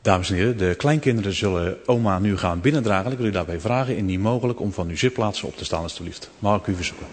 Dames en heren, de kleinkinderen zullen oma nu gaan binnendragen. Ik wil u daarbij vragen, indien mogelijk, om van uw zitplaatsen op te staan alstublieft. Mag ik u verzoeken?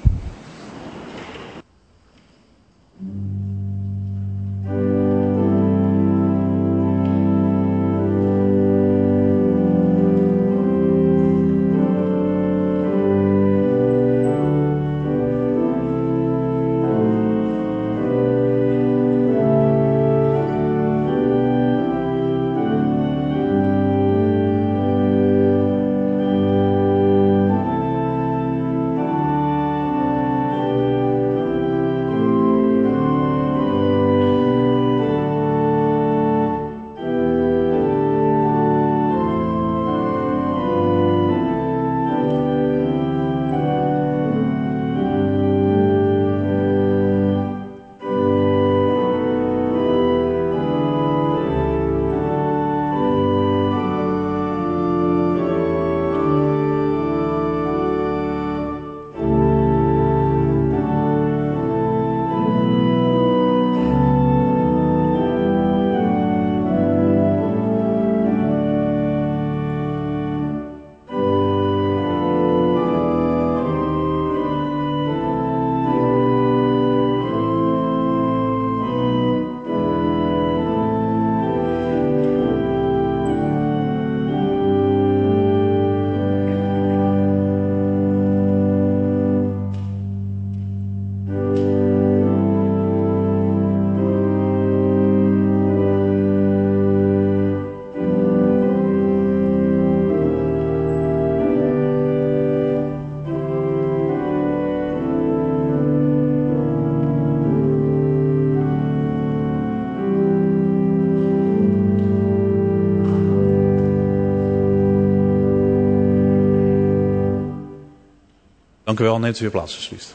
Dank u wel, neemt u weer plaats alsjeblieft.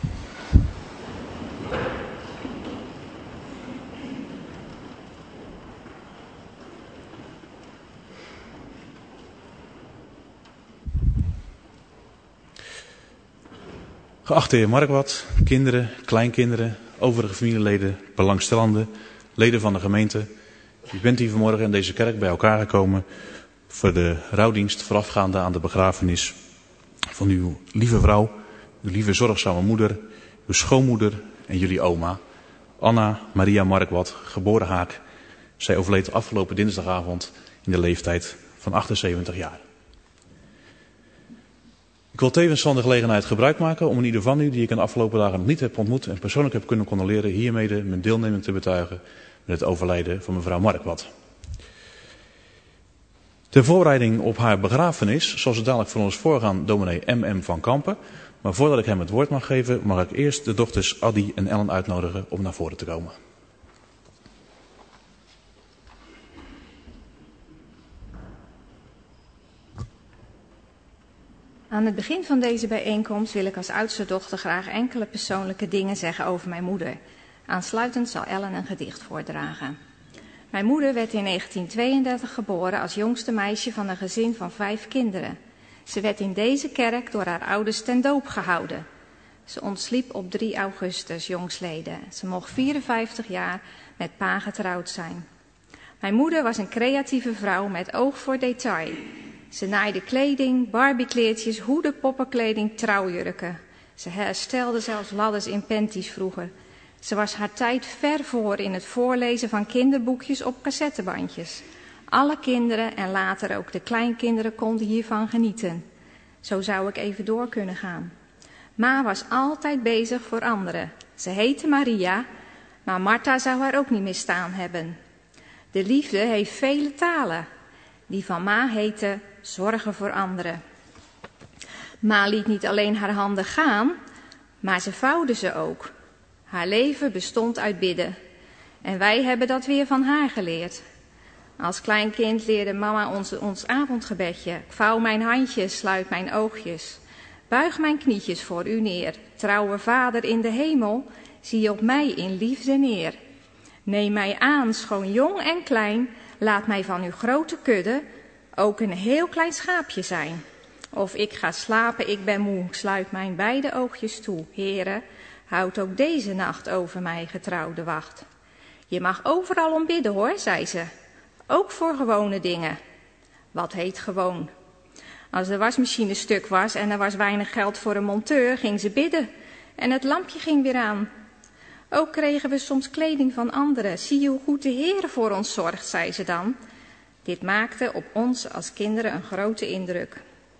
Geachte heer Markwart, kinderen, kleinkinderen, overige familieleden, belangstellenden, leden van de gemeente. U bent hier vanmorgen in deze kerk bij elkaar gekomen voor de rouwdienst voorafgaande aan de begrafenis van uw lieve vrouw, uw lieve zorgzame moeder, uw schoonmoeder en jullie oma, Anna Maria Markwart, geboren Haak. Zij overleed afgelopen dinsdagavond in de leeftijd van 78 jaar. Ik wil tevens van de gelegenheid gebruik maken om in ieder van u, die ik in de afgelopen dagen nog niet heb ontmoet en persoonlijk heb kunnen condoleren, hiermede mijn deelneming te betuigen met het overlijden van mevrouw Markwart. Ter voorbereiding op haar begrafenis zal ze dadelijk voor ons voorgaan dominee M.M. van Kampen. Maar voordat ik hem het woord mag geven, mag ik eerst de dochters Addy en Ellen uitnodigen om naar voren te komen. Aan het begin van deze bijeenkomst wil ik als oudste dochter graag enkele persoonlijke dingen zeggen over mijn moeder. Aansluitend zal Ellen een gedicht voordragen. Mijn moeder werd in 1932 geboren als jongste meisje van een gezin van 5 kinderen. Ze werd in deze kerk door haar ouders ten doop gehouden. Ze ontsliep op 3 augustus jongsleden. Ze mocht 54 jaar met pa getrouwd zijn. Mijn moeder was een creatieve vrouw met oog voor detail. Ze naaide kleding, barbiekleertjes, hoeden, poppenkleding, trouwjurken. Ze herstelde zelfs ladders in panties vroeger. Ze was haar tijd ver voor in het voorlezen van kinderboekjes op cassettebandjes. Alle kinderen en later ook de kleinkinderen konden hiervan genieten. Zo zou ik even door kunnen gaan. Ma was altijd bezig voor anderen. Ze heette Maria, maar Martha zou haar ook niet misstaan hebben. De liefde heeft vele talen. Die van Ma heette zorgen voor anderen. Ma liet niet alleen haar handen gaan, maar ze vouwde ze ook. Haar leven bestond uit bidden. En wij hebben dat weer van haar geleerd. Als klein kind leerde mama ons avondgebedje. Ik vouw mijn handjes, sluit mijn oogjes. Buig mijn knietjes voor u neer. Trouwe Vader in de hemel, zie op mij in liefde neer. Neem mij aan, schoon jong en klein. Laat mij van uw grote kudde ook een heel klein schaapje zijn. Of ik ga slapen, ik ben moe. Sluit mijn beide oogjes toe. Heere, houd ook deze nacht over mij getrouwde wacht. Je mag overal om bidden hoor, zei ze. Ook voor gewone dingen. Wat heet gewoon? Als de wasmachine stuk was en er was weinig geld voor een monteur, ging ze bidden en het lampje ging weer aan. Ook kregen we soms kleding van anderen. Zie je hoe goed de Heer voor ons zorgt, zei ze dan. Dit maakte op ons als kinderen een grote indruk.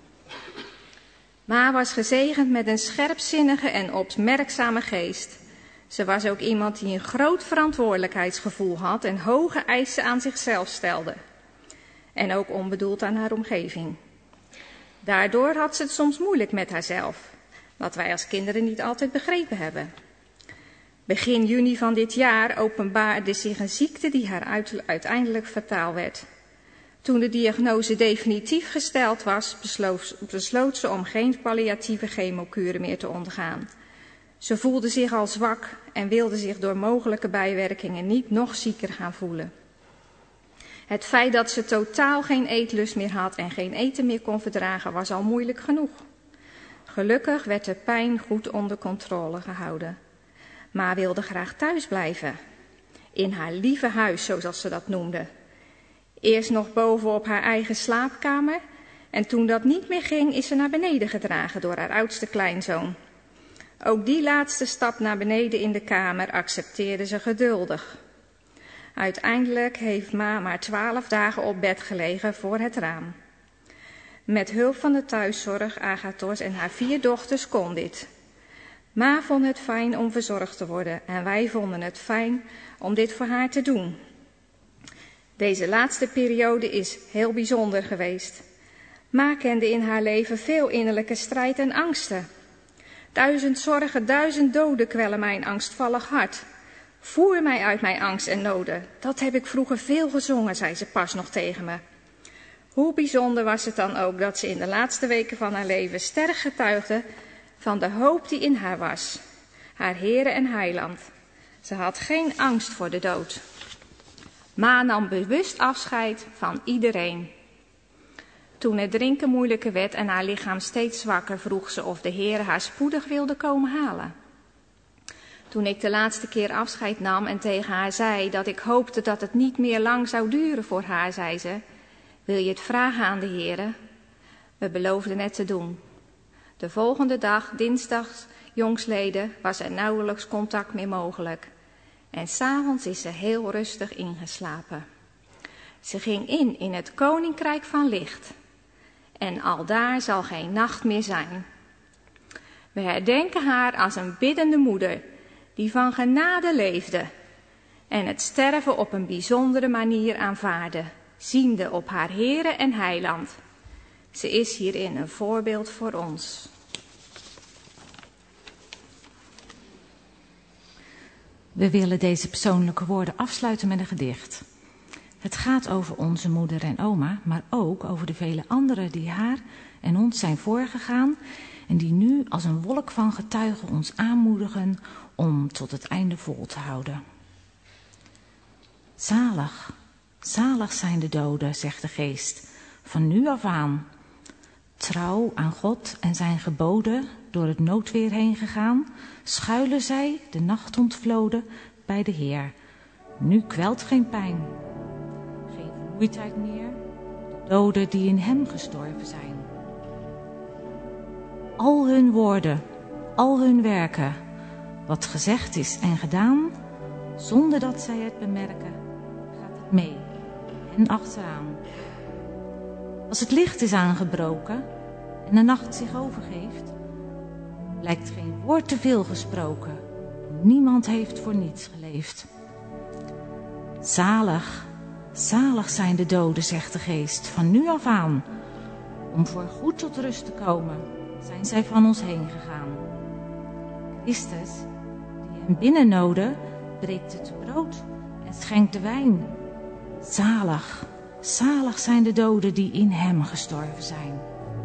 Ma was gezegend met een scherpzinnige en opmerkzame geest. Ze was ook iemand die een groot verantwoordelijkheidsgevoel had en hoge eisen aan zichzelf stelde. En ook onbedoeld aan haar omgeving. Daardoor had ze het soms moeilijk met haarzelf, wat wij als kinderen niet altijd begrepen hebben. Begin juni van dit jaar openbaarde zich een ziekte die haar uiteindelijk fataal werd. Toen de diagnose definitief gesteld was, besloot ze om geen palliatieve chemokuren meer te ondergaan. Ze voelde zich al zwak en wilde zich door mogelijke bijwerkingen niet nog zieker gaan voelen. Het feit dat ze totaal geen eetlust meer had en geen eten meer kon verdragen, was al moeilijk genoeg. Gelukkig werd de pijn goed onder controle gehouden. Ma wilde graag thuis blijven. In haar lieve huis, zoals ze dat noemde. Eerst nog boven op haar eigen slaapkamer. En toen dat niet meer ging, is ze naar beneden gedragen door haar oudste kleinzoon. Ook die laatste stap naar beneden in de kamer accepteerde ze geduldig. Uiteindelijk heeft Ma maar 12 dagen op bed gelegen voor het raam. Met hulp van de thuiszorg, Agathos en haar 4 dochters kon dit. Ma vond het fijn om verzorgd te worden en wij vonden het fijn om dit voor haar te doen. Deze laatste periode is heel bijzonder geweest. Ma kende in haar leven veel innerlijke strijd en angsten. 1000 zorgen, 1000 doden kwellen mijn angstvallig hart. Voer mij uit mijn angst en noden. Dat heb ik vroeger veel gezongen, zei ze pas nog tegen me. Hoe bijzonder was het dan ook dat ze in de laatste weken van haar leven sterk getuigde van de hoop die in haar was. Haar Heere en Heiland. Ze had geen angst voor de dood. Ma nam bewust afscheid van iedereen. Toen het drinken moeilijker werd en haar lichaam steeds zwakker, vroeg ze of de Heere haar spoedig wilde komen halen. Toen ik de laatste keer afscheid nam en tegen haar zei dat ik hoopte dat het niet meer lang zou duren voor haar, zei ze: wil je het vragen aan de Heere? We beloofden het te doen. De volgende dag, dinsdags jongsleden, was er nauwelijks contact meer mogelijk. En 's avonds is ze heel rustig ingeslapen. Ze ging in het koninkrijk van licht. En aldaar zal geen nacht meer zijn. We herdenken haar als een biddende moeder die van genade leefde en het sterven op een bijzondere manier aanvaarde, ziende op haar Heere en Heiland. Ze is hierin een voorbeeld voor ons. We willen deze persoonlijke woorden afsluiten met een gedicht. Het gaat over onze moeder en oma, maar ook over de vele anderen die haar en ons zijn voorgegaan en die nu als een wolk van getuigen ons aanmoedigen om tot het einde vol te houden. Zalig, zalig zijn de doden, zegt de geest, van nu af aan. Trouw aan God en zijn geboden, door het noodweer heen gegaan, schuilen zij, de nacht ontvloden, bij de Heer. Nu kwelt geen pijn, geen vermoeidheid meer, de doden die in hem gestorven zijn. Al hun woorden, al hun werken, wat gezegd is en gedaan, zonder dat zij het bemerken, gaat het mee en achteraan. Als het licht is aangebroken en de nacht zich overgeeft, lijkt geen woord te veel gesproken. Niemand heeft voor niets geleefd. Zalig, zalig zijn de doden, zegt de geest, van nu af aan. Om voor goed tot rust te komen, zijn zij van ons heen gegaan. Christus, die hen binnennoodde, breekt het brood en schenkt de wijn. Zalig, zalig zijn de doden die in hem gestorven zijn.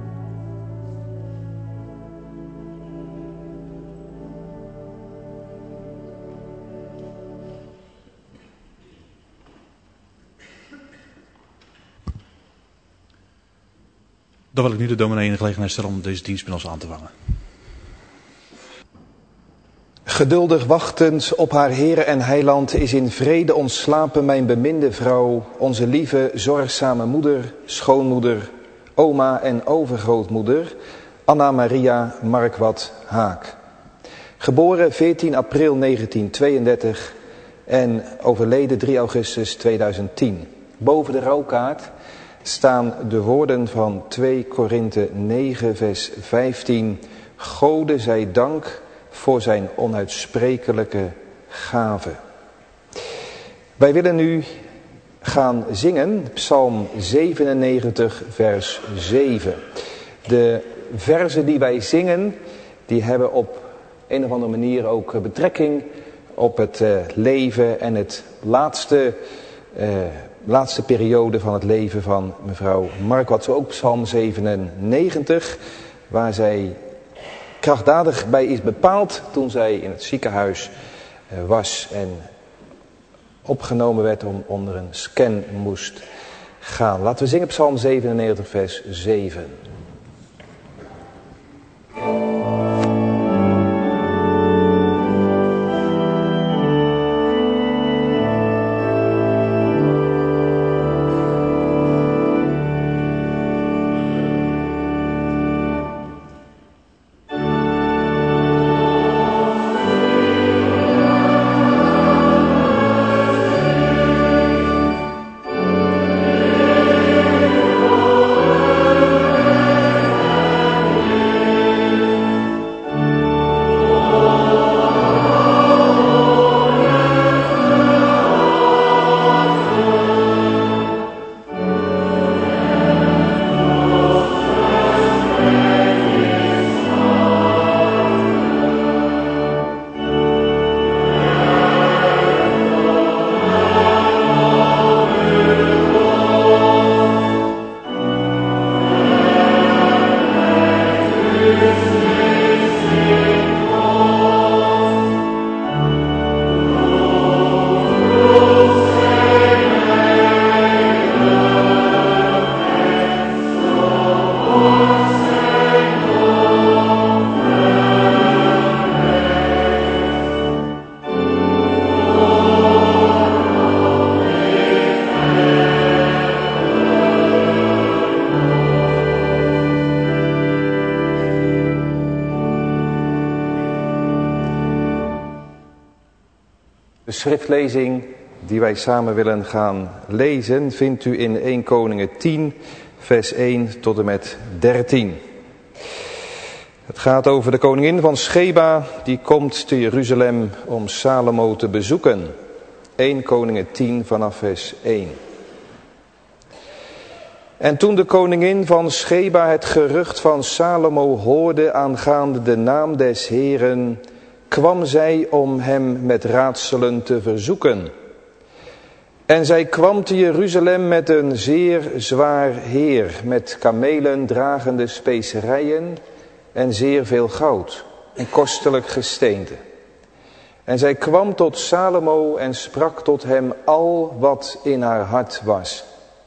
Dan wil ik nu de dominee in de gelegenheid stellen om deze dienst met ons aan te vangen. Geduldig wachtend op haar Heere en Heiland is in vrede ontslapen mijn beminde vrouw, onze lieve, zorgzame moeder, schoonmoeder, oma en overgrootmoeder, Anna Maria Markwat Haak. Geboren 14 april 1932 en overleden 3 augustus 2010. Boven de rouwkaart staan de woorden van 2 Korinthe 9 vers 15. Gode zij dank voor zijn onuitsprekelijke gave. Wij willen nu gaan zingen, Psalm 97 vers 7. De verzen die wij zingen, die hebben op een of andere manier ook betrekking op het leven en het laatste periode van het leven van mevrouw Markwat. Zo ook Psalm 97, waar zij krachtdadig bij is bepaald toen zij in het ziekenhuis was en opgenomen werd om onder een scan moest gaan. Laten we zingen Psalm 97 vers 7. De schriftlezing die wij samen willen gaan lezen vindt u in 1 Koningen 10 vers 1 tot en met 13. Het gaat over de koningin van Sheba die komt te Jeruzalem om Salomo te bezoeken. 1 Koningen 10 vanaf vers 1. En toen de koningin van Sheba het gerucht van Salomo hoorde aangaande de naam des Heeren, kwam zij om hem met raadselen te verzoeken. En zij kwam te Jeruzalem met een zeer zwaar heer, met kamelen dragende specerijen en zeer veel goud en kostelijk gesteente. En zij kwam tot Salomo en sprak tot hem al wat in haar hart was.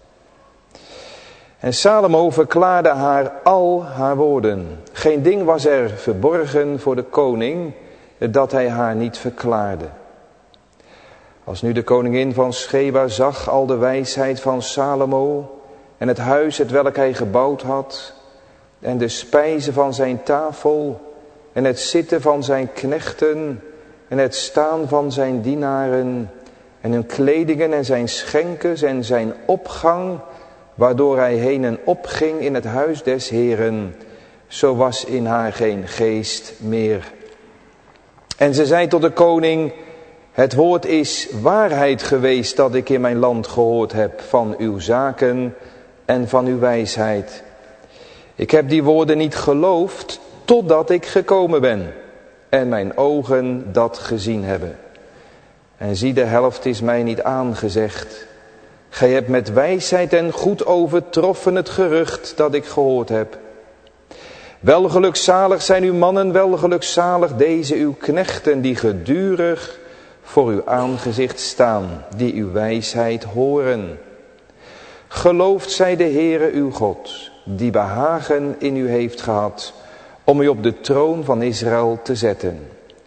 En Salomo verklaarde haar al haar woorden. Geen ding was er verborgen voor de koning dat hij haar niet verklaarde. Als nu de koningin van Sheba zag al de wijsheid van Salomo en het huis hetwelk hij gebouwd had en de spijzen van zijn tafel en het zitten van zijn knechten en het staan van zijn dienaren en hun kledingen en zijn schenkers en zijn opgang waardoor hij heen en op ging in het huis des Heeren, zo was in haar geen geest meer. En ze zei tot de koning, het woord is waarheid geweest dat ik in mijn land gehoord heb van uw zaken en van uw wijsheid. Ik heb die woorden niet geloofd totdat ik gekomen ben en mijn ogen dat gezien hebben. En zie, de helft is mij niet aangezegd. Gij hebt met wijsheid en goed overtroffen het gerucht dat ik gehoord heb. Welgelukzalig zijn uw mannen, welgelukzalig deze uw knechten die gedurig voor uw aangezicht staan, die uw wijsheid horen. Geloofd zij de Heere uw God, die behagen in u heeft gehad, om u op de troon van Israël te zetten.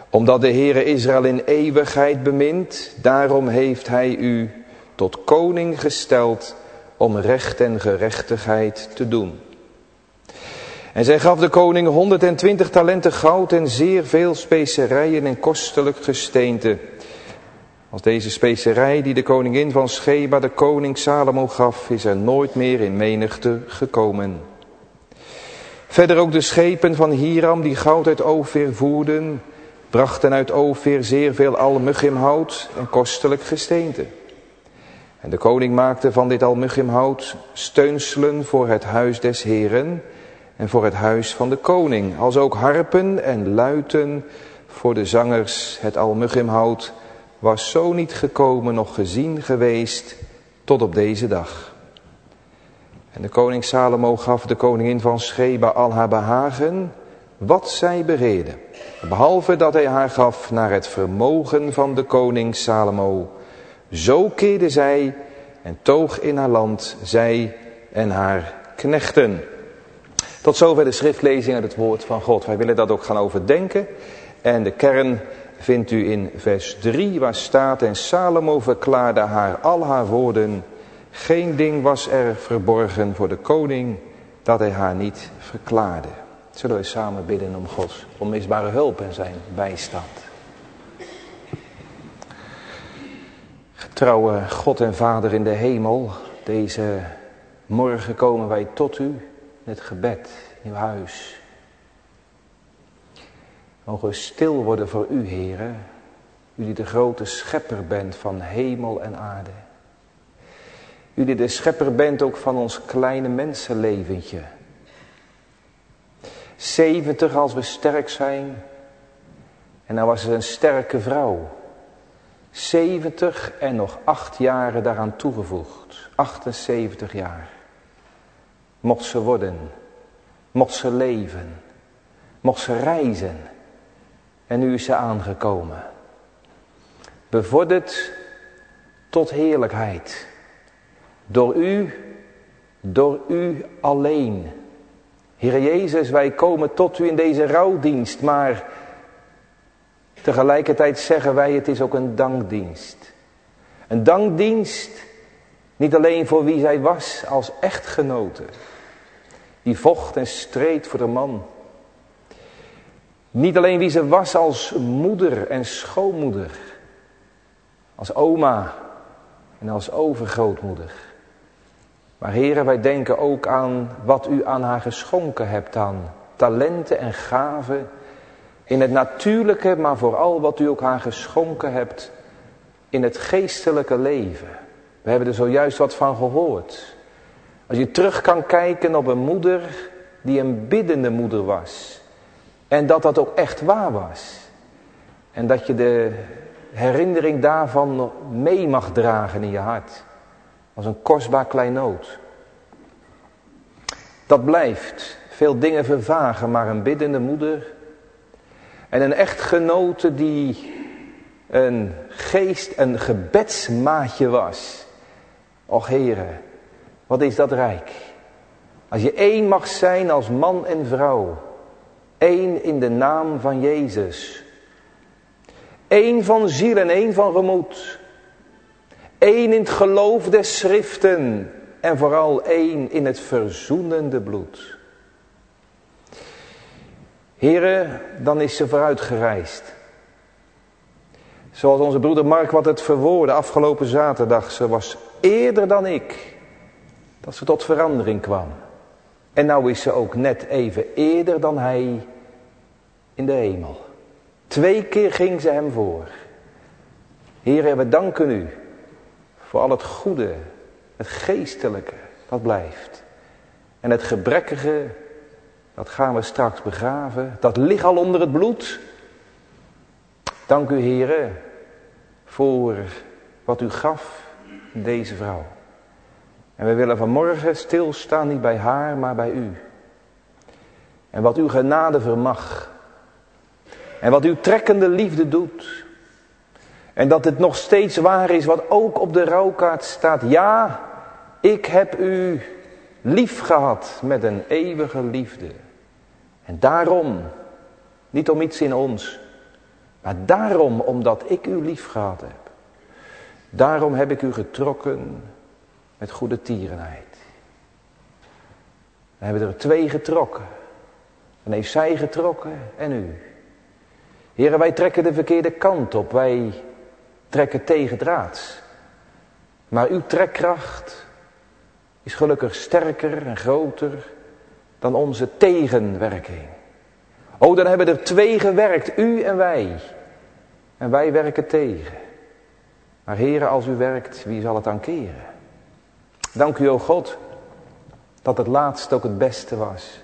Omdat de Heere Israël in eeuwigheid bemint, daarom heeft hij u tot koning gesteld om recht en gerechtigheid te doen. En zij gaf de koning 120 talenten goud en zeer veel specerijen en kostelijk gesteente. Als deze specerij die de koningin van Sheba de koning Salomo gaf, is er nooit meer in menigte gekomen. Verder ook de schepen van Hiram die goud uit Ofir voerden, brachten uit Ofir zeer veel almuggimhout en kostelijk gesteente. En de koning maakte van dit almuggimhout steunselen voor het huis des Heren en voor het huis van de koning, als ook harpen en luiten voor de zangers. Het almuggimhout was zo niet gekomen, nog gezien geweest, tot op deze dag. En de koning Salomo gaf de koningin van Sheba al haar behagen, wat zij begeerde, behalve dat hij haar gaf naar het vermogen van de koning Salomo. Zo keerde zij en toog in haar land, zij en haar knechten. Tot zover de schriftlezing uit het woord van God. Wij willen dat ook gaan overdenken. En de kern vindt u in vers 3, waar staat: en Salomo verklaarde haar al haar woorden. Geen ding was er verborgen voor de koning dat hij haar niet verklaarde. Zullen we samen bidden om Gods onmisbare hulp en zijn bijstand. Getrouwe God en Vader in de hemel, deze morgen komen wij tot u in het gebed, in uw huis. Mogen we stil worden voor u, Heere, u die de grote schepper bent van hemel en aarde. U die de schepper bent ook van ons kleine mensenleventje. 70 als we sterk zijn. En nou was ze een sterke vrouw. 70 en nog 8 jaren daaraan toegevoegd. 78 jaar. Mocht ze worden. Mocht ze leven. Mocht ze reizen. En nu is ze aangekomen. Bevorderd tot heerlijkheid. Door u alleen. Heere Jezus, wij komen tot u in deze rouwdienst, maar tegelijkertijd zeggen wij, het is ook een dankdienst. Een dankdienst, niet alleen voor wie zij was als echtgenote, die vocht en streed voor de man. Niet alleen wie ze was als moeder en schoonmoeder, als oma en als overgrootmoeder. Maar Heere, wij denken ook aan wat u aan haar geschonken hebt aan talenten en gaven. In het natuurlijke, maar vooral wat u ook haar geschonken hebt in het geestelijke leven. We hebben er zojuist wat van gehoord. Als je terug kan kijken op een moeder die een biddende moeder was. En dat ook echt waar was. En dat je de herinnering daarvan mee mag dragen in je hart. Als een kostbaar kleinood. Dat blijft. Veel dingen vervagen, maar een biddende moeder. En een echtgenote die een een gebedsmaatje was. Och Heere, wat is dat rijk. Als je één mag zijn als man en vrouw. Eén in de naam van Jezus. Eén van ziel en één van gemoed. Eén in het geloof des schriften. En vooral één in het verzoenende bloed. Heere, dan is ze vooruit gereisd. Zoals onze broeder Mark wat het verwoordde afgelopen zaterdag. Ze was eerder dan ik. Dat ze tot verandering kwam. En nou is ze ook net even eerder dan hij in de hemel. 2 keer ging ze hem voor. Heere, we danken u voor al het goede, het geestelijke, dat blijft. En het gebrekkige, dat gaan we straks begraven. Dat ligt al onder het bloed. Dank u, Heere, voor wat u gaf deze vrouw. En we willen vanmorgen stilstaan, niet bij haar, maar bij u. En wat uw genade vermag. En wat uw trekkende liefde doet. En dat het nog steeds waar is wat ook op de rouwkaart staat. Ja, ik heb u lief gehad met een eeuwige liefde. En daarom, niet om iets in ons, Maar daarom, omdat ik u lief gehad heb. Daarom heb ik u getrokken met goede tierenheid. Dan hebben we er 2 getrokken. Dan heeft zij getrokken en u. Heren, wij trekken de verkeerde kant op. Wij trekken tegendraads. Maar uw trekkracht is gelukkig sterker en groter dan onze tegenwerking. Oh, dan hebben er 2 gewerkt, u en wij. En wij werken tegen. Maar heren, als u werkt, wie zal het dan keren? Dank u, o God, dat het laatst ook het beste was.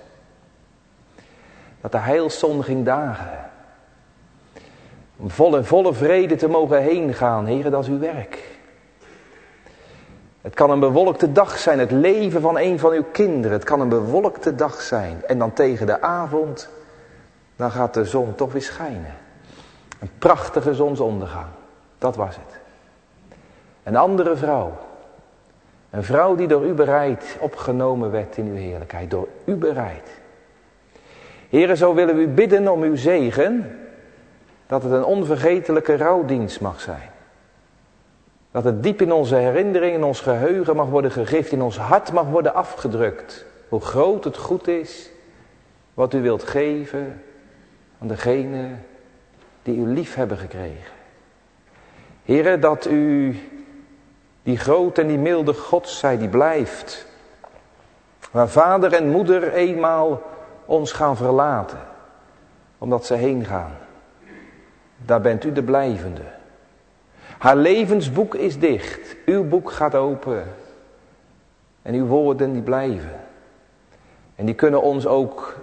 Dat de heilszon ging dagen. Om volle vrede te mogen heen gaan, heren, dat is uw werk. Het kan een bewolkte dag zijn, het leven van een van uw kinderen. Het kan een bewolkte dag zijn. En dan tegen de avond, dan gaat de zon toch weer schijnen. Een prachtige zonsondergang. Dat was het. Een andere vrouw. Een vrouw die door u bereid opgenomen werd in uw heerlijkheid. Door u bereid. Heren, zo willen we u bidden om uw zegen. Dat het een onvergetelijke rouwdienst mag zijn. Dat het diep in onze herinnering, in ons geheugen mag worden gegrift. In ons hart mag worden afgedrukt. Hoe groot het goed is. Wat u wilt geven aan degenen die u lief hebben gekregen. Heren, dat u die grote en die milde God zij die blijft. Waar vader en moeder eenmaal ons gaan verlaten. Omdat ze heen gaan. Daar bent u de blijvende. Haar levensboek is dicht. Uw boek gaat open. En uw woorden die blijven. En die kunnen ons ook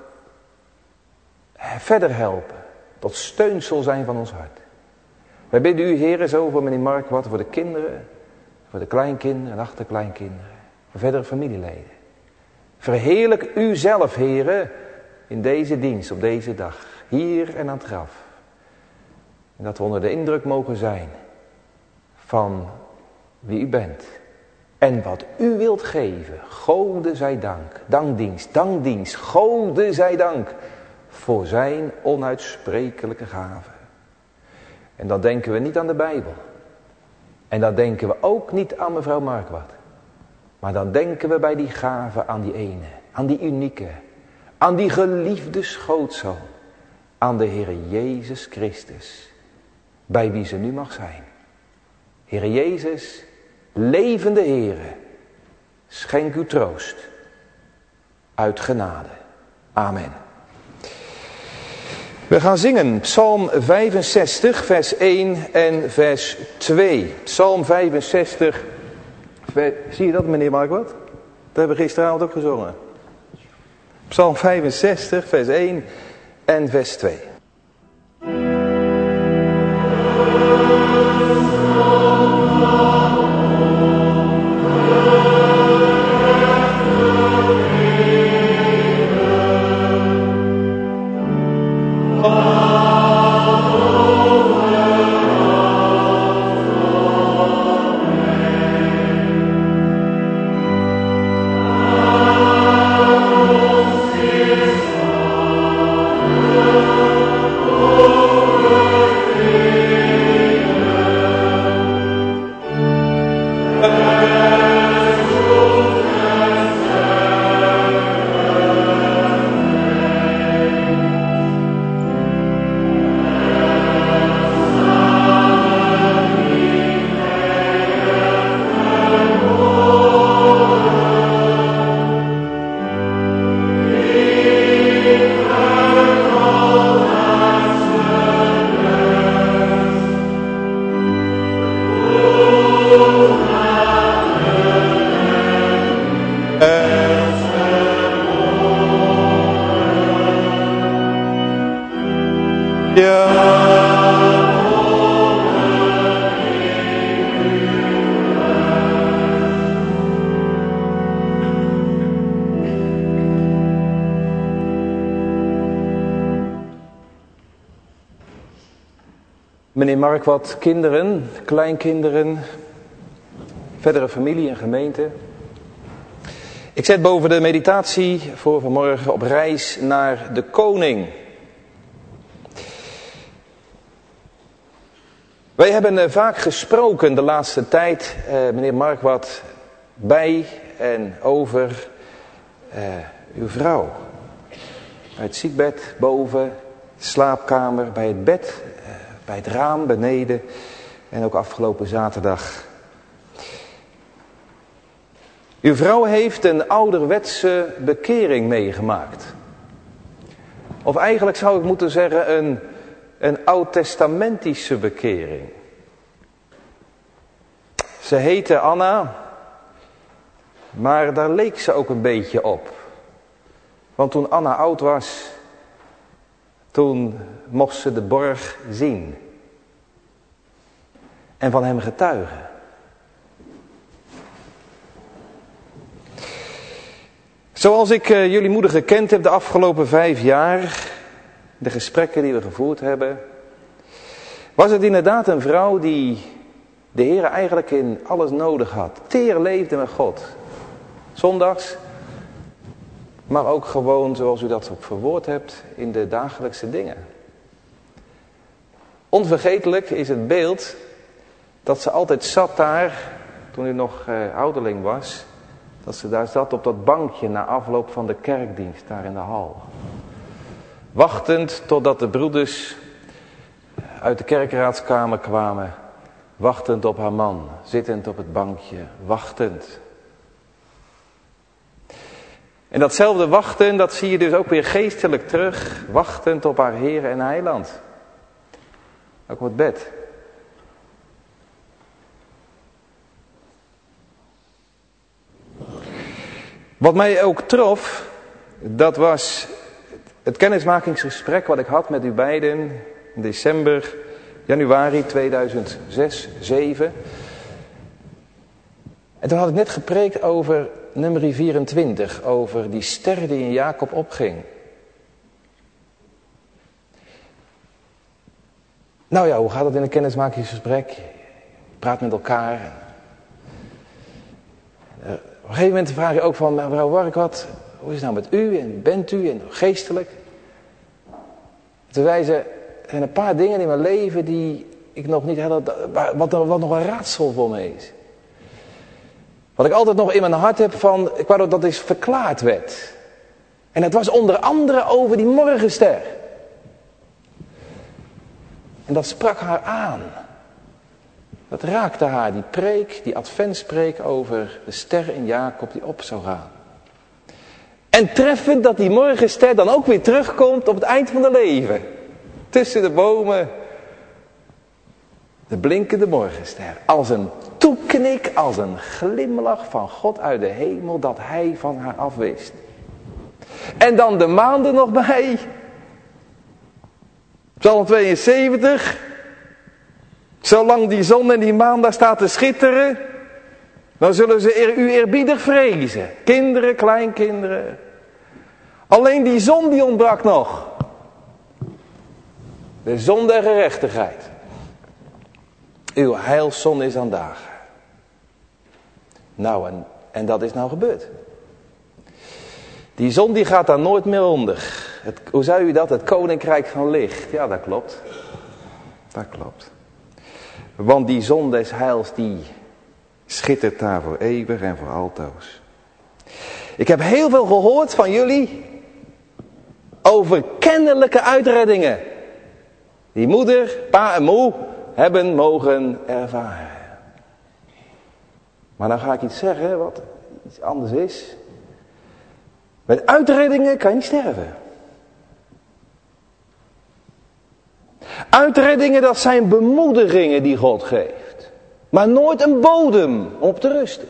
verder helpen. Tot steunsel zijn van ons hart. Wij bidden u, heren, zo voor meneer Markwart, voor de kinderen, voor de kleinkinderen en achterkleinkinderen, voor verdere familieleden. Verheerlijk u zelf, heren, in deze dienst, op deze dag, hier en aan het graf. En dat we onder de indruk mogen zijn van wie u bent. En wat u wilt geven, Gode zij dank, dankdienst, Gode zij dank, voor zijn onuitsprekelijke gave. En dan denken we niet aan de Bijbel. En dan denken we ook niet aan mevrouw Markwart. Maar dan denken we bij die gave aan die ene, aan die unieke, aan die geliefde schootzoon, aan de Heere Jezus Christus, bij wie ze nu mag zijn. Heere Jezus, levende Heere, schenk uw troost uit genade. Amen. We gaan zingen Psalm 65 vers 1 en vers 2. Psalm 65, zie je dat meneer Markwart? Dat hebben we gisteravond ook gezongen. Psalm 65 vers 1 en vers 2. Meneer Markwart, kinderen, kleinkinderen, verdere familie en gemeente. Ik zet boven de meditatie voor vanmorgen op reis naar de koning. Wij hebben vaak gesproken de laatste tijd, meneer Markwart, bij en over uw vrouw. Bij het ziekbed boven, de slaapkamer, bij het bed, bij het raam beneden en ook afgelopen zaterdag. Uw vrouw heeft een ouderwetse bekering meegemaakt. Of eigenlijk zou ik moeten zeggen een oud-testamentische bekering. Ze heette Anna, maar daar leek ze ook een beetje op. Want toen Anna oud was, toen mocht ze de borg zien. En van hem getuigen. Zoals ik jullie moeder gekend heb de afgelopen 5 jaar, de gesprekken die we gevoerd hebben, was het inderdaad een vrouw die de Heer eigenlijk in alles nodig had. Teer leefde met God. Zondags, maar ook gewoon zoals u dat ook verwoord hebt in de dagelijkse dingen. Onvergetelijk is het beeld dat ze altijd zat daar, toen u nog ouderling was, dat ze daar zat op dat bankje na afloop van de kerkdienst, daar in de hal. Wachtend totdat de broeders uit de kerkraadskamer kwamen. Wachtend op haar man, zittend op het bankje, wachtend. En datzelfde wachten, dat zie je dus ook weer geestelijk terug. Wachtend op haar Heer en Heiland. Ook op het bed. Wat mij ook trof, dat was het kennismakingsgesprek wat ik had met u beiden in december, januari 2006, 7. En toen had ik net gepreekt over nummer 24, over die ster die in Jacob opging. Nou ja, hoe gaat het in een kennismakingsgesprek? Je praat met elkaar. Op een gegeven moment vraag je ook van, mevrouw Markwart, hoe is het nou met u en bent u en geestelijk? Toen zei ze, er zijn een paar dingen in mijn leven die ik nog niet had, wat nog een raadsel voor me is. Wat ik altijd nog in mijn hart heb van, ik wou dat dit verklaard werd. En het was onder andere over die morgenster. En dat sprak haar aan. Dat raakte haar, die preek, die adventspreek over de ster in Jacob die op zou gaan. En treffend dat die morgenster dan ook weer terugkomt op het eind van het leven. Tussen de bomen. De blinkende morgenster. Als een toeknik, als een glimlach van God uit de hemel dat hij van haar afweest. En dan de maan er nog bij. Psalm 72. Zolang die zon en die maan daar staat te schitteren, dan zullen ze u eerbiedig vrezen. Kinderen, kleinkinderen. Alleen die zon die ontbrak nog. De zon der gerechtigheid. Uw heilszon is aan dagen. Nou, en dat is nou gebeurd. Die zon die gaat daar nooit meer onder. Hoe zei u dat? Het koninkrijk van licht. Ja, dat klopt. Dat klopt. Want die zon des heils die schittert daar voor eeuwig en voor altoos. Ik heb heel veel gehoord van jullie over kennelijke uitreddingen. Die moeder, pa en moe hebben mogen ervaren. Maar dan ga ik iets zeggen wat iets anders is. Met uitreddingen kan je niet sterven. Uitreddingen, dat zijn bemoedigingen die God geeft. Maar nooit een bodem om op te rusten.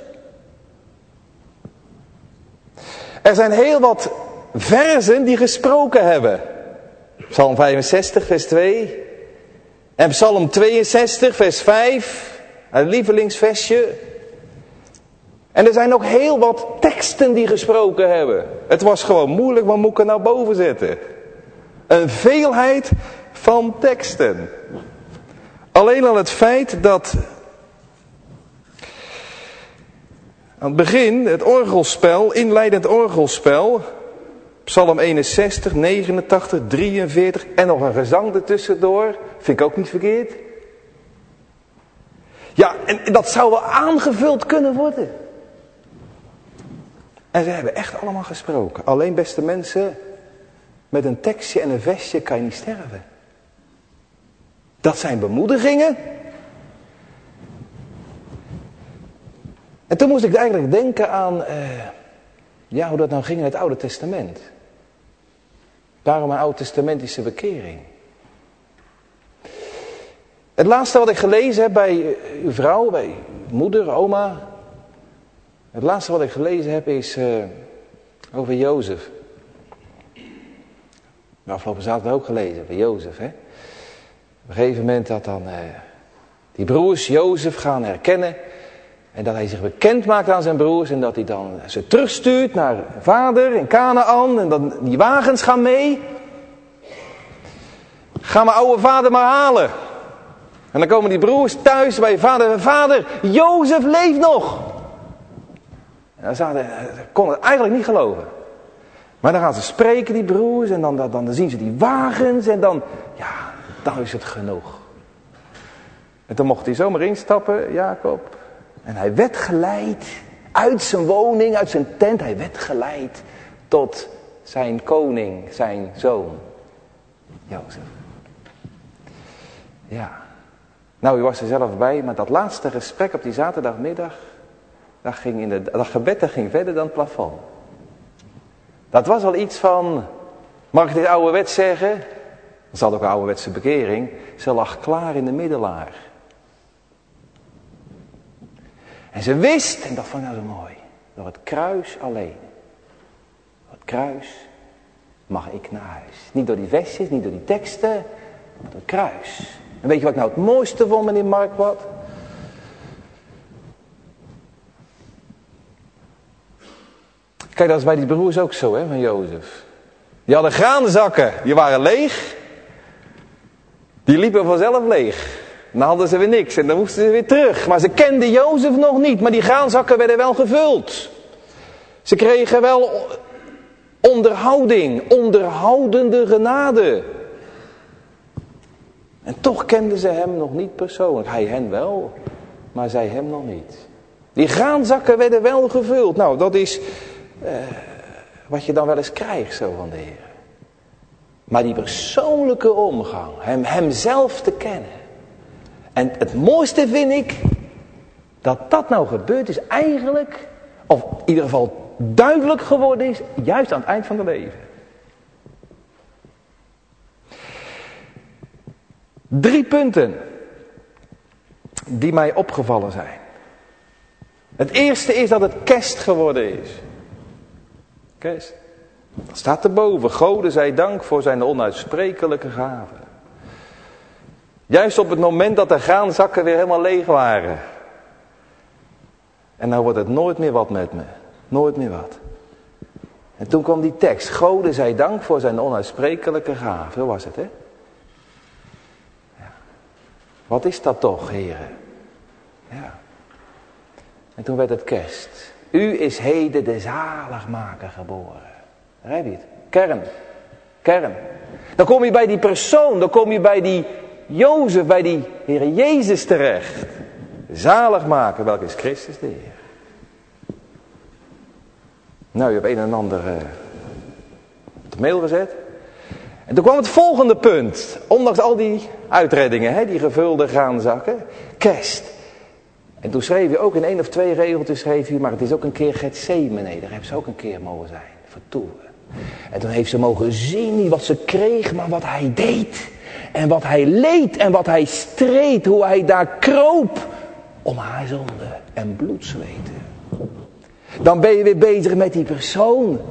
Er zijn heel wat versen die gesproken hebben. Psalm 65 vers 2. En Psalm 62 vers 5. Een lievelingsversje. En er zijn ook heel wat teksten die gesproken hebben. Het was gewoon moeilijk, maar moet ik er nou boven zetten? Een veelheid van teksten. Alleen al het feit dat aan het begin het orgelspel, inleidend orgelspel, Psalm 61, 89, 43 en nog een gezang ertussendoor, vind ik ook niet verkeerd. Ja, en dat zou wel aangevuld kunnen worden. En ze hebben echt allemaal gesproken. Alleen, beste mensen, met een tekstje en een versje kan je niet sterven. Dat zijn bemoedigingen. En toen moest ik eigenlijk denken aan hoe dat nou ging in het Oude Testament. Daarom een Oud-testamentische bekering. Het laatste wat ik gelezen heb bij uw vrouw, bij uw moeder, oma. Het laatste wat ik gelezen heb is over Jozef. Afgelopen zaterdag ook gelezen bij Jozef. Hè? Op een gegeven moment dat dan die broers Jozef gaan herkennen. En dat hij zich bekend maakt aan zijn broers. En dat hij dan ze terugstuurt naar vader in Kanaan. En dan die wagens gaan mee. Ga mijn oude vader maar halen. En dan komen die broers thuis bij vader. Vader, Jozef leeft nog. En dan kon het eigenlijk niet geloven. Maar dan gaan ze spreken, die broers. En dan zien ze die wagens. En dan is het genoeg. En toen mocht hij zomaar instappen, Jacob. En hij werd geleid uit zijn woning, uit zijn tent. Hij werd geleid tot zijn koning, zijn zoon. Jozef. Ja. Nou, u was er zelf bij, maar dat laatste gesprek op die zaterdagmiddag, dat gebed ging verder dan het plafond. Dat was al iets van, mag ik dit ouderwets zeggen? Dat is ook een ouderwetse bekering. Ze lag klaar in de middelaar. En ze wist, en dat vond ik nou zo mooi, door het kruis alleen. Door het kruis mag ik naar huis. Niet door die versjes, niet door die teksten, maar door het kruis. En weet je wat ik nou het mooiste vond, meneer Markwart? Kijk, dat is bij die broers ook zo, hè, van Jozef. Die hadden graanzakken, die waren leeg. Die liepen vanzelf leeg. Dan hadden ze weer niks en dan moesten ze weer terug. Maar ze kenden Jozef nog niet, maar die graanzakken werden wel gevuld. Ze kregen wel onderhoudende genade. En toch kenden ze hem nog niet persoonlijk. Hij hen wel, maar zij hem nog niet. Die graanzakken werden wel gevuld. Nou, dat is wat je dan wel eens krijgt zo van de Heer. Maar die persoonlijke omgang, hemzelf te kennen. En het mooiste vind ik, dat nou gebeurd is eigenlijk, of in ieder geval duidelijk geworden is, juist aan het eind van het leven. 3 punten die mij opgevallen zijn. Het eerste is dat het kerst geworden is. Kerst. Dat staat erboven. Gode zij dank voor zijn onuitsprekelijke gaven. Juist op het moment dat de graanzakken weer helemaal leeg waren. En nou wordt het nooit meer wat met me. Nooit meer wat. En toen kwam die tekst. Gode zij dank voor zijn onuitsprekelijke gaven. Zo was het, hè? Ja. Wat is dat toch, heren? Ja. En toen werd het kerst. U is heden de zaligmaker geboren. Daar heb je het. Kern. Dan kom je bij die persoon. Dan kom je bij die Jozef, bij die Heer Jezus terecht. Zaligmaker, welke is Christus de Heer. Nou, je hebt een en ander op de mail gezet. En toen kwam het volgende punt. Ondanks al die uitreddingen, hè, die gevulde graanzakken. Kerst. En toen schreef je ook in 1 of 2 regeltjes, maar het is ook een keer Getsemane. Daar heeft ze ook een keer mogen zijn. Vertoeven. En toen heeft ze mogen zien niet wat ze kreeg, maar wat hij deed. En wat hij leed en wat hij streed. Hoe hij daar kroop om haar zonde en bloedzweten. Dan ben je weer bezig met die persoon.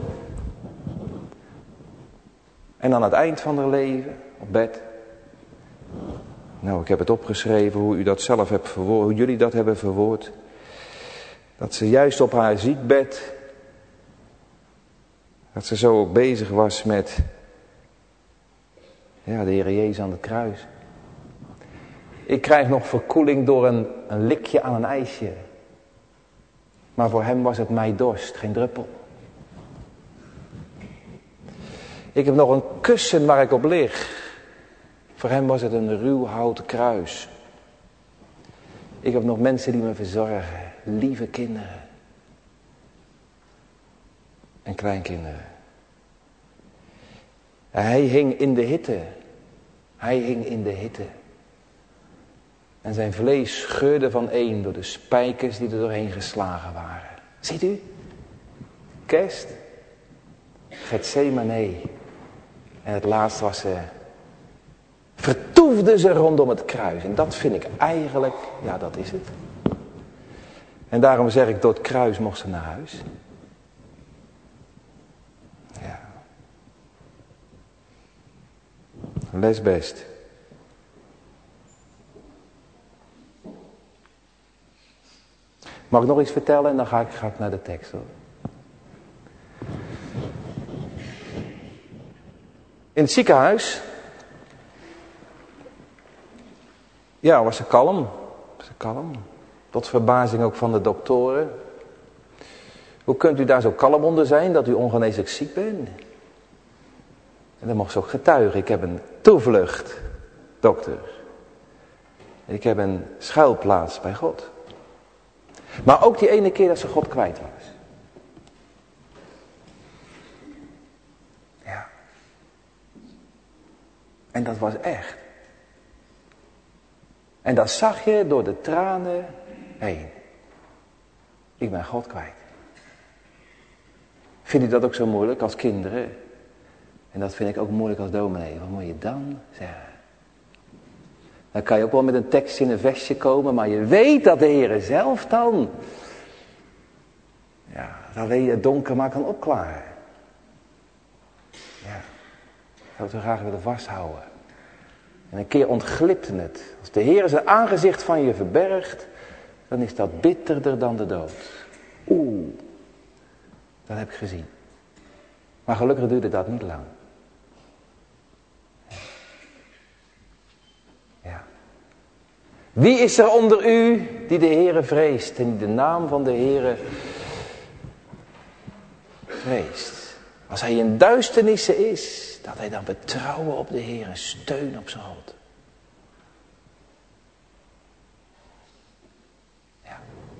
En aan het eind van haar leven, op bed. Nou, ik heb het opgeschreven hoe u dat zelf hebt verwoord, hoe jullie dat hebben verwoord. Dat ze juist op haar ziekbed, dat ze zo ook bezig was met de Heer Jezus aan het kruis. Ik krijg nog verkoeling door een likje aan een ijsje. Maar voor hem was het mij dorst, geen druppel. Ik heb nog een kussen waar ik op lig. Voor hem was het een ruw houten kruis. Ik heb nog mensen die me verzorgen. Lieve kinderen. En kleinkinderen. Hij hing in de hitte. Hij hing in de hitte. En zijn vlees scheurde vaneen door de spijkers die er doorheen geslagen waren. Ziet u? Kerst. Getsemane. En het laatst was ze... vertoefde ze rondom het kruis. En dat vind ik eigenlijk... ja, dat is het. En daarom zeg ik, door het kruis mocht ze naar huis. Ja. Les best. Mag ik nog iets vertellen en dan ga ik naar de tekst hoor. In het ziekenhuis. Ja, was ze kalm. Tot verbazing ook van de doktoren. Hoe kunt u daar zo kalm onder zijn dat u ongeneeslijk ziek bent? En dan mocht ze ook getuigen. Ik heb een toevlucht, dokter. Ik heb een schuilplaats bij God. Maar ook die ene keer dat ze God kwijt was. Ja. En dat was echt. En dat zag je door de tranen heen. Ik ben God kwijt. Vind je dat ook zo moeilijk als kinderen? En dat vind ik ook moeilijk als dominee. Wat moet je dan zeggen? Dan kan je ook wel met een tekst in een vestje komen, maar je weet dat de Heer zelf dan... ja, dan weet je het donker maar kan opklaren. Ja, dat zou ik zo graag willen vasthouden. En een keer ontglipte het. Als de Heer zijn aangezicht van je verbergt, dan is dat bitterder dan de dood. Oeh, dat heb ik gezien. Maar gelukkig duurde dat niet lang. Ja. Wie is er onder u die de Heere vreest en die de naam van de Heere vreest? Als hij in duisternissen is, dat hij dan betrouwen op de Heer en steun op zijn God. Ja.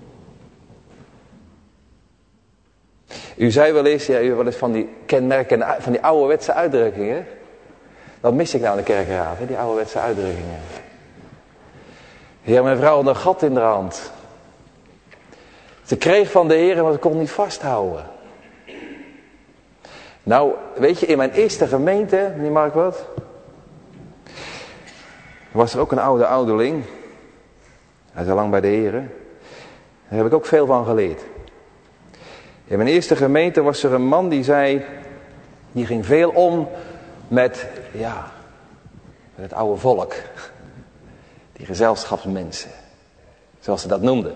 U zei wel eens, ja, u wel eens van die kenmerken, van die ouderwetse uitdrukkingen. Dat mis ik nou in de kerkraad, hè, die ouderwetse uitdrukkingen. Ja, mijn vrouw had een gat in de hand. Ze kreeg van de Heer, maar ze kon het niet vasthouden. Nou, weet je, in mijn eerste gemeente, meneer Markwart, was er ook een ouderling. Hij is al lang bij de Heer. Daar heb ik ook veel van geleerd. In mijn eerste gemeente was er een man die zei, die ging veel om met het oude volk. Die gezelschapsmensen, zoals ze dat noemden.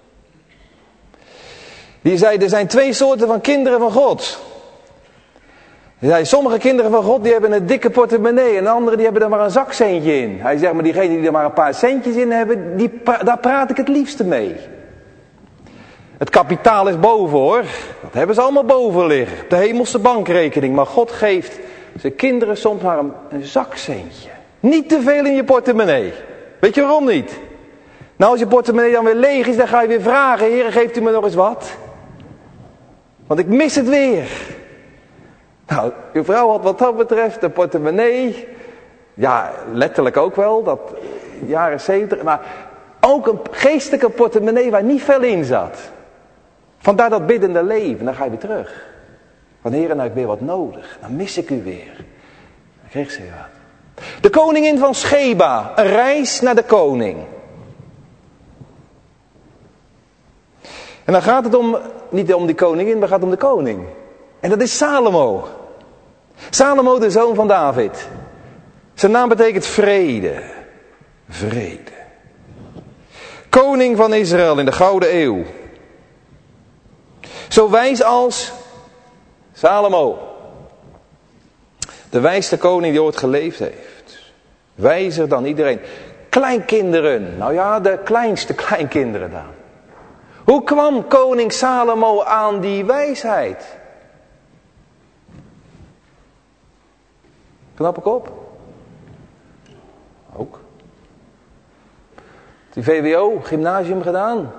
Die zei, er zijn 2 soorten van kinderen van God. Hij zei, sommige kinderen van God die hebben een dikke portemonnee en anderen die hebben er maar een zakcentje in. Hij zegt, maar diegenen die er maar een paar centjes in hebben, daar praat ik het liefste mee. Het kapitaal is boven hoor, dat hebben ze allemaal boven liggen, op de hemelse bankrekening. Maar God geeft zijn kinderen soms maar een zakcentje. Niet te veel in je portemonnee. Weet je waarom niet? Nou, als je portemonnee dan weer leeg is, dan ga je weer vragen, Heer, geeft u me nog eens wat? Want ik mis het weer. Nou, uw vrouw had wat dat betreft de portemonnee, ja, letterlijk ook wel, dat jaren 70, maar ook een geestelijke portemonnee waar niet veel in zat. Vandaar dat biddende leven, dan ga je weer terug. Van Heer, nou heb ik weer wat nodig, dan mis ik u weer. Dan kreeg ze weer wat. De koningin van Sheba, een reis naar de koning. En dan gaat het niet om die koningin, maar gaat het om de koning. En dat is Salomo. Salomo, de zoon van David. Zijn naam betekent vrede. Vrede. Koning van Israël in de Gouden Eeuw. Zo wijs als Salomo. De wijste koning die ooit geleefd heeft. Wijzer dan iedereen. Kleinkinderen. Nou ja, de kleinste kleinkinderen dan. Hoe kwam koning Salomo aan die wijsheid? Knap ik op? Ook. Die VWO, gymnasium gedaan?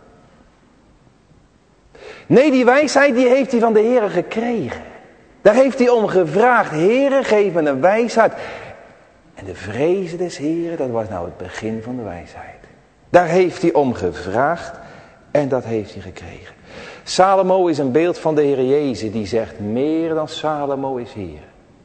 Nee, die wijsheid die heeft hij van de Heere gekregen. Daar heeft hij om gevraagd. Heere, geef me een wijsheid. En de vrezen des Heeren, dat was nou het begin van de wijsheid. Daar heeft hij om gevraagd en dat heeft hij gekregen. Salomo is een beeld van de Heer Jezus die zegt, meer dan Salomo is Heer.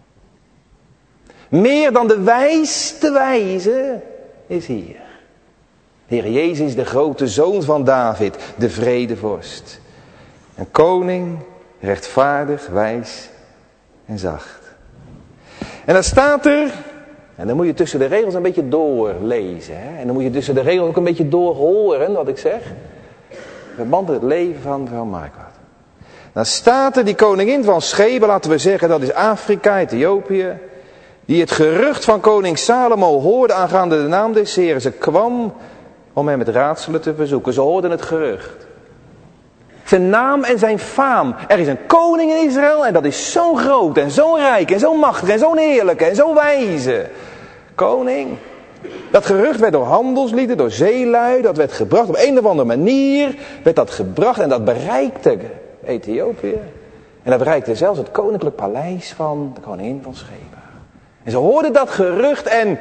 Meer dan de wijste wijze is Heer. De Heer Jezus is de grote zoon van David, de vredevorst. Een koning, rechtvaardig, wijs en zacht. En dan staat er, en dan moet je tussen de regels een beetje doorlezen. Hè? En dan moet je tussen de regels ook een beetje doorhoren wat ik zeg. Verband met het leven van mevrouw Marquardt. Dan staat er die koningin van Sheba, laten we zeggen dat is Afrika, Ethiopië. Die het gerucht van koning Salomo hoorde aangaande de naam des Heeren. Ze kwam om hem met raadselen te verzoeken. Ze hoorden het gerucht. Zijn naam en zijn faam. Er is een koning in Israël en dat is zo groot en zo rijk en zo machtig en zo heerlijke en zo wijze. Koning. Dat gerucht werd door handelslieden, door zeelui, dat werd gebracht op een of andere manier. Werd dat gebracht en dat bereikte Ethiopië. En dat bereikte zelfs het koninklijk paleis van de koningin van Sheba. En ze hoorden dat gerucht en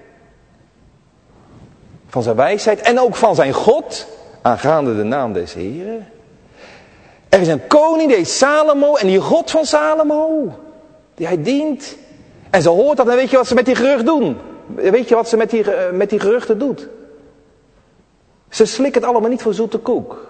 van zijn wijsheid en ook van zijn God, aangaande de naam des Heren. Er is een koning, die heet Salomo, en die God van Salomo, die hij dient. En ze hoort dat en weet je wat ze met die gerucht doen? Weet je wat ze met die geruchten doet? Ze slikken het allemaal niet voor zoete koek.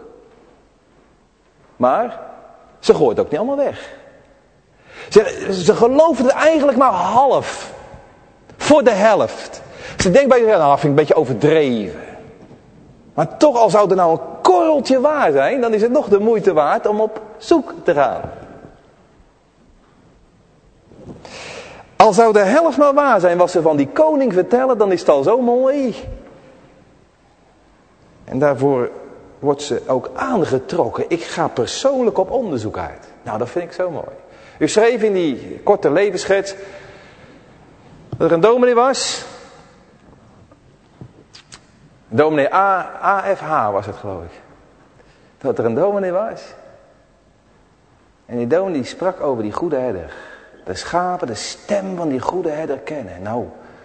Maar ze gooit het ook niet allemaal weg. Ze geloven het eigenlijk maar half. Voor de helft. Ze denkt bij zichzelf, nou vind ik een beetje overdreven. Maar toch, al zou er nou een korreltje waar zijn, dan is het nog de moeite waard om op zoek te gaan. Al zou de helft maar waar zijn wat ze van die koning vertellen, dan is het al zo mooi. En daarvoor wordt ze ook aangetrokken. Ik ga persoonlijk op onderzoek uit. Nou, dat vind ik zo mooi. U schreef in die korte levensschets dat er een dominee was. Dominee AFH was het, geloof ik. Dat er een dominee was. En die dominee sprak over die goede herder. De schapen, de stem van die goede herder kennen. Nou.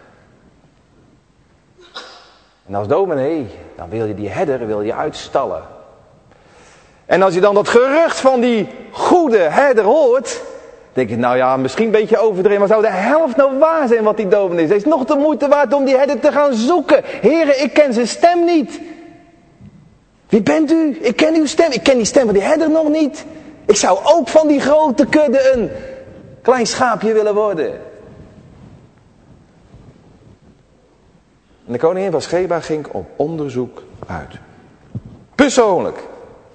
En als dominee, dan wil je die herder uitstallen. En als je dan dat gerucht van die goede herder hoort, denk je, nou ja, misschien een beetje overdreven, maar zou de helft nou waar zijn wat die dominee is? Het is nog de moeite waard om die herder te gaan zoeken. Heren, ik ken zijn stem niet. Wie bent u? Ik ken uw stem. Ik ken die stem van die herder nog niet. Ik zou ook van die grote kudde een klein schaapje willen worden. En de koningin van Sheba ging op onderzoek uit. Persoonlijk.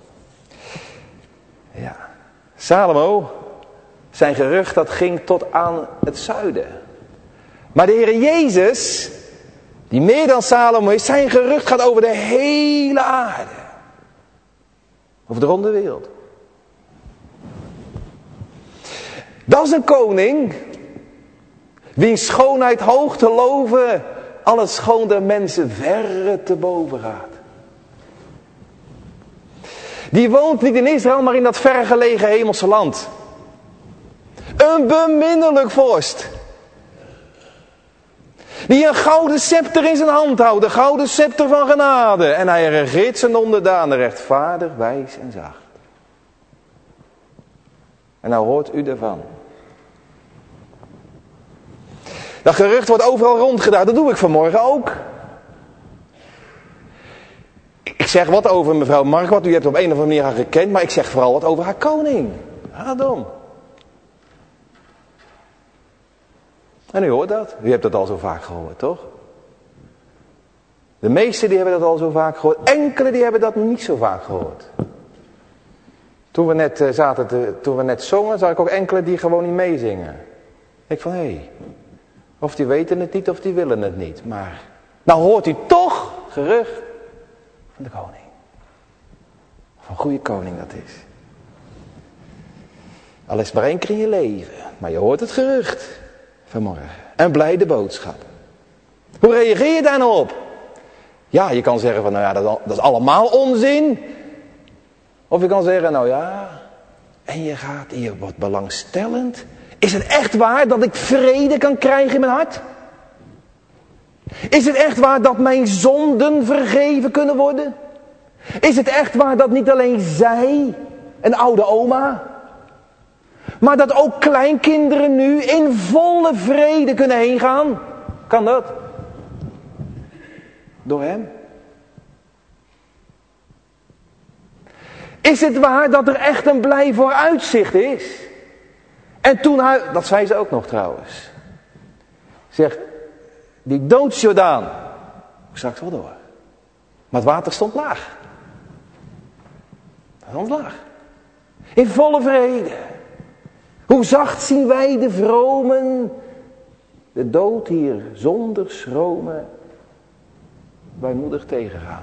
Ja. Salomo, zijn gerucht dat ging tot aan het zuiden. Maar de Heer Jezus, die meer dan Salomo is, zijn gerucht gaat over de hele aarde. Over de ronde wereld. Dat is een koning, wiens schoonheid hoog te loven, alle schoon der mensen verre te boven gaat. Die woont niet in Israël, maar in dat vergelegen hemelse land. Een beminnelijk vorst. Die een gouden scepter in zijn hand houdt. De gouden scepter van genade. En hij regeert zijn onderdanen rechtvaardig, wijs en zacht. En nou hoort u ervan. Dat gerucht wordt overal rondgedaan. Dat doe ik vanmorgen ook. Ik zeg wat over mevrouw Marquardt. U hebt op een of andere manier haar gekend. Maar ik zeg vooral wat over haar koning. Adam. En u hoort dat. U hebt dat al zo vaak gehoord, toch? De meesten die hebben dat al zo vaak gehoord. Enkele die hebben dat niet zo vaak gehoord. Toen we net zongen, zag ik ook enkele die gewoon niet meezingen. Ik van, hé, of die weten het niet of die willen het niet. Maar, nou hoort u toch gerucht van de koning. Of een goede koning dat is. Al is het maar 1 keer in je leven. Maar je hoort het gerucht vanmorgen. En blijde boodschap. Hoe reageer je daar nou op? Ja, je kan zeggen van, nou ja, dat is allemaal onzin. Of je kan zeggen, nou ja, en je wordt belangstellend. Is het echt waar dat ik vrede kan krijgen in mijn hart? Is het echt waar dat mijn zonden vergeven kunnen worden? Is het echt waar dat niet alleen zij, een oude oma, maar dat ook kleinkinderen nu in volle vrede kunnen heen gaan? Kan dat? Door hem? Is het waar dat er echt een blij vooruitzicht is? En toen hij, dat zei ze ook nog trouwens. Zeg, die doodsjordaan, straks wel door. Maar het water stond laag. Het stond laag. In volle vrede. Hoe zacht zien wij de vromen de dood hier zonder schromen blijmoedig tegengaan.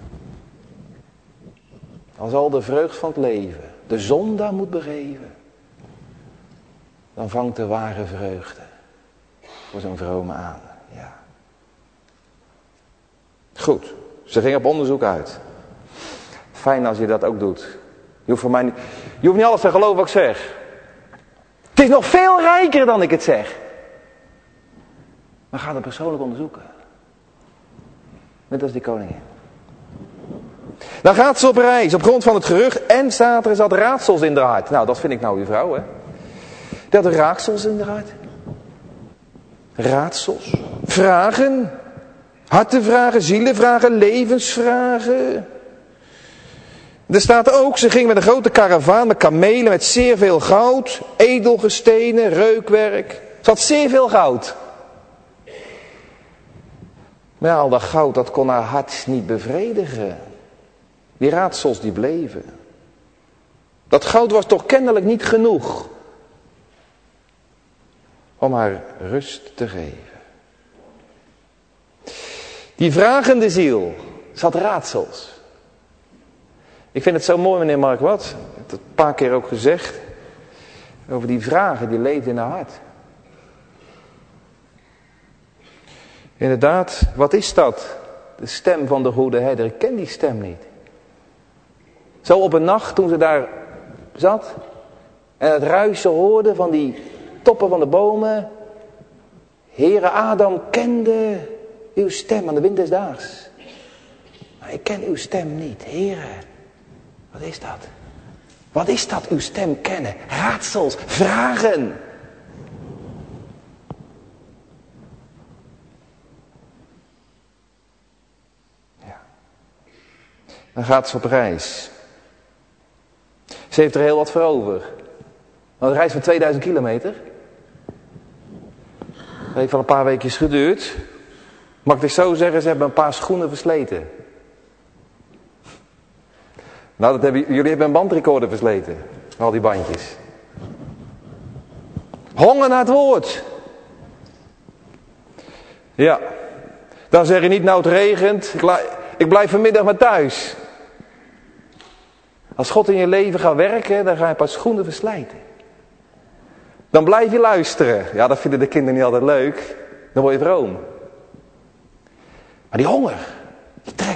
Als al de vreugd van het leven de zon daar moet begeven, dan vangt de ware vreugde voor zo'n vrome aan. Ja. Goed, ze ging op onderzoek uit. Fijn als je dat ook doet. Je hoeft niet alles te geloven wat ik zeg. Het is nog veel rijker dan ik het zeg. Maar ga het persoonlijk onderzoeken. Net als die koningin. Dan gaat ze op reis op grond van het gerucht en staat er zat raadsels in haar hart. Nou, dat vind ik nou uw vrouw, hè. Dat er raadsels in haar hart. Raadsels. Vragen. Hartenvragen, zielenvragen, levensvragen. Er staat ook, ze ging met een grote karavaan met kamelen met zeer veel goud, edelgestenen, reukwerk. Ze had zeer veel goud. Maar ja, al dat goud, dat kon haar hart niet bevredigen. Die raadsels die bleven. Dat goud was toch kennelijk niet genoeg om haar rust te geven. Die vragende ziel, ze had raadsels. Ik vind het zo mooi, meneer Mark Wat. Ik heb het een paar keer ook gezegd. Over die vragen die leefden in haar hart. Inderdaad, wat is dat? De stem van de goede herder. Ik ken die stem niet. Zo op een nacht toen ze daar zat. En het ruisen hoorde van die toppen van de bomen. Heere Adam kende uw stem aan de wind des daags. Maar ik ken uw stem niet, Heere. Wat is dat? Wat is dat, uw stem kennen? Raadsels, vragen. Ja. Dan gaat ze op reis. Ze heeft er heel wat voor over. Een reis van 2000 kilometer. Dat heeft wel een paar weekjes geduurd. Mag ik het zo zeggen, ze hebben een paar schoenen versleten. Nou, jullie hebben een bandrecorder versleten. Al die bandjes. Honger naar het woord. Ja. Dan zeg je niet, nou het regent. Ik blijf vanmiddag maar thuis. Als God in je leven gaat werken, dan ga je een paar schoenen verslijten. Dan blijf je luisteren. Ja, dat vinden de kinderen niet altijd leuk. Dan word je vroom. Maar die honger, die trek.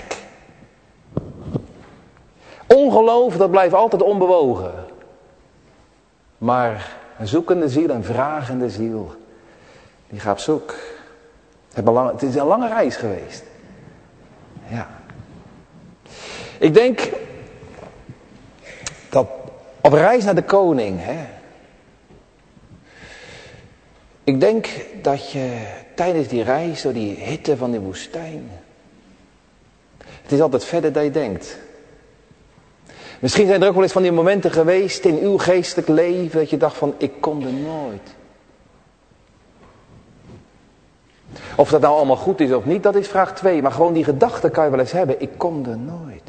Ongeloof, dat blijft altijd onbewogen. Maar een zoekende ziel, een vragende ziel, die gaat op zoek. Het is een lange reis geweest. Ja. Ik denk dat op reis naar de koning, ik denk dat je tijdens die reis door die hitte van die woestijn, het is altijd verder dan je denkt. Misschien zijn er ook wel eens van die momenten geweest in uw geestelijk leven dat je dacht van, ik kom er nooit. Of dat nou allemaal goed is of niet, dat is vraag 2. Maar gewoon die gedachte kan je wel eens hebben, ik kom er nooit.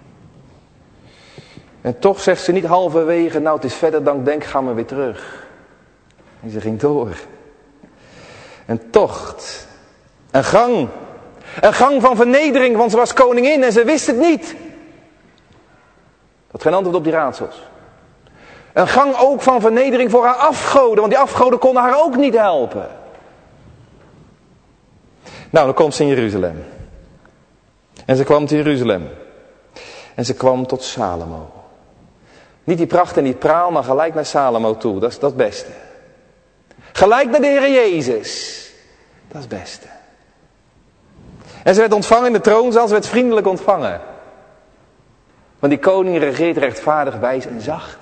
En toch zegt ze niet halverwege, nou het is verder dan ik denk, ga maar weer terug. En ze ging door. Een tocht. Een gang. Een gang van vernedering, want ze was koningin en ze wist het niet. Dat geen antwoord op die raadsels. Een gang ook van vernedering voor haar afgoden, want die afgoden konden haar ook niet helpen. Nou, dan komt ze in Jeruzalem. En ze kwam te Jeruzalem. En ze kwam tot Salomo. Niet die pracht en die praal, maar gelijk naar Salomo toe. Dat is het beste. Gelijk naar de Heer Jezus. Dat is het beste. En ze werd ontvangen in de troonzaal. Ze werd vriendelijk ontvangen. Want die koning regeert rechtvaardig, wijs en zacht.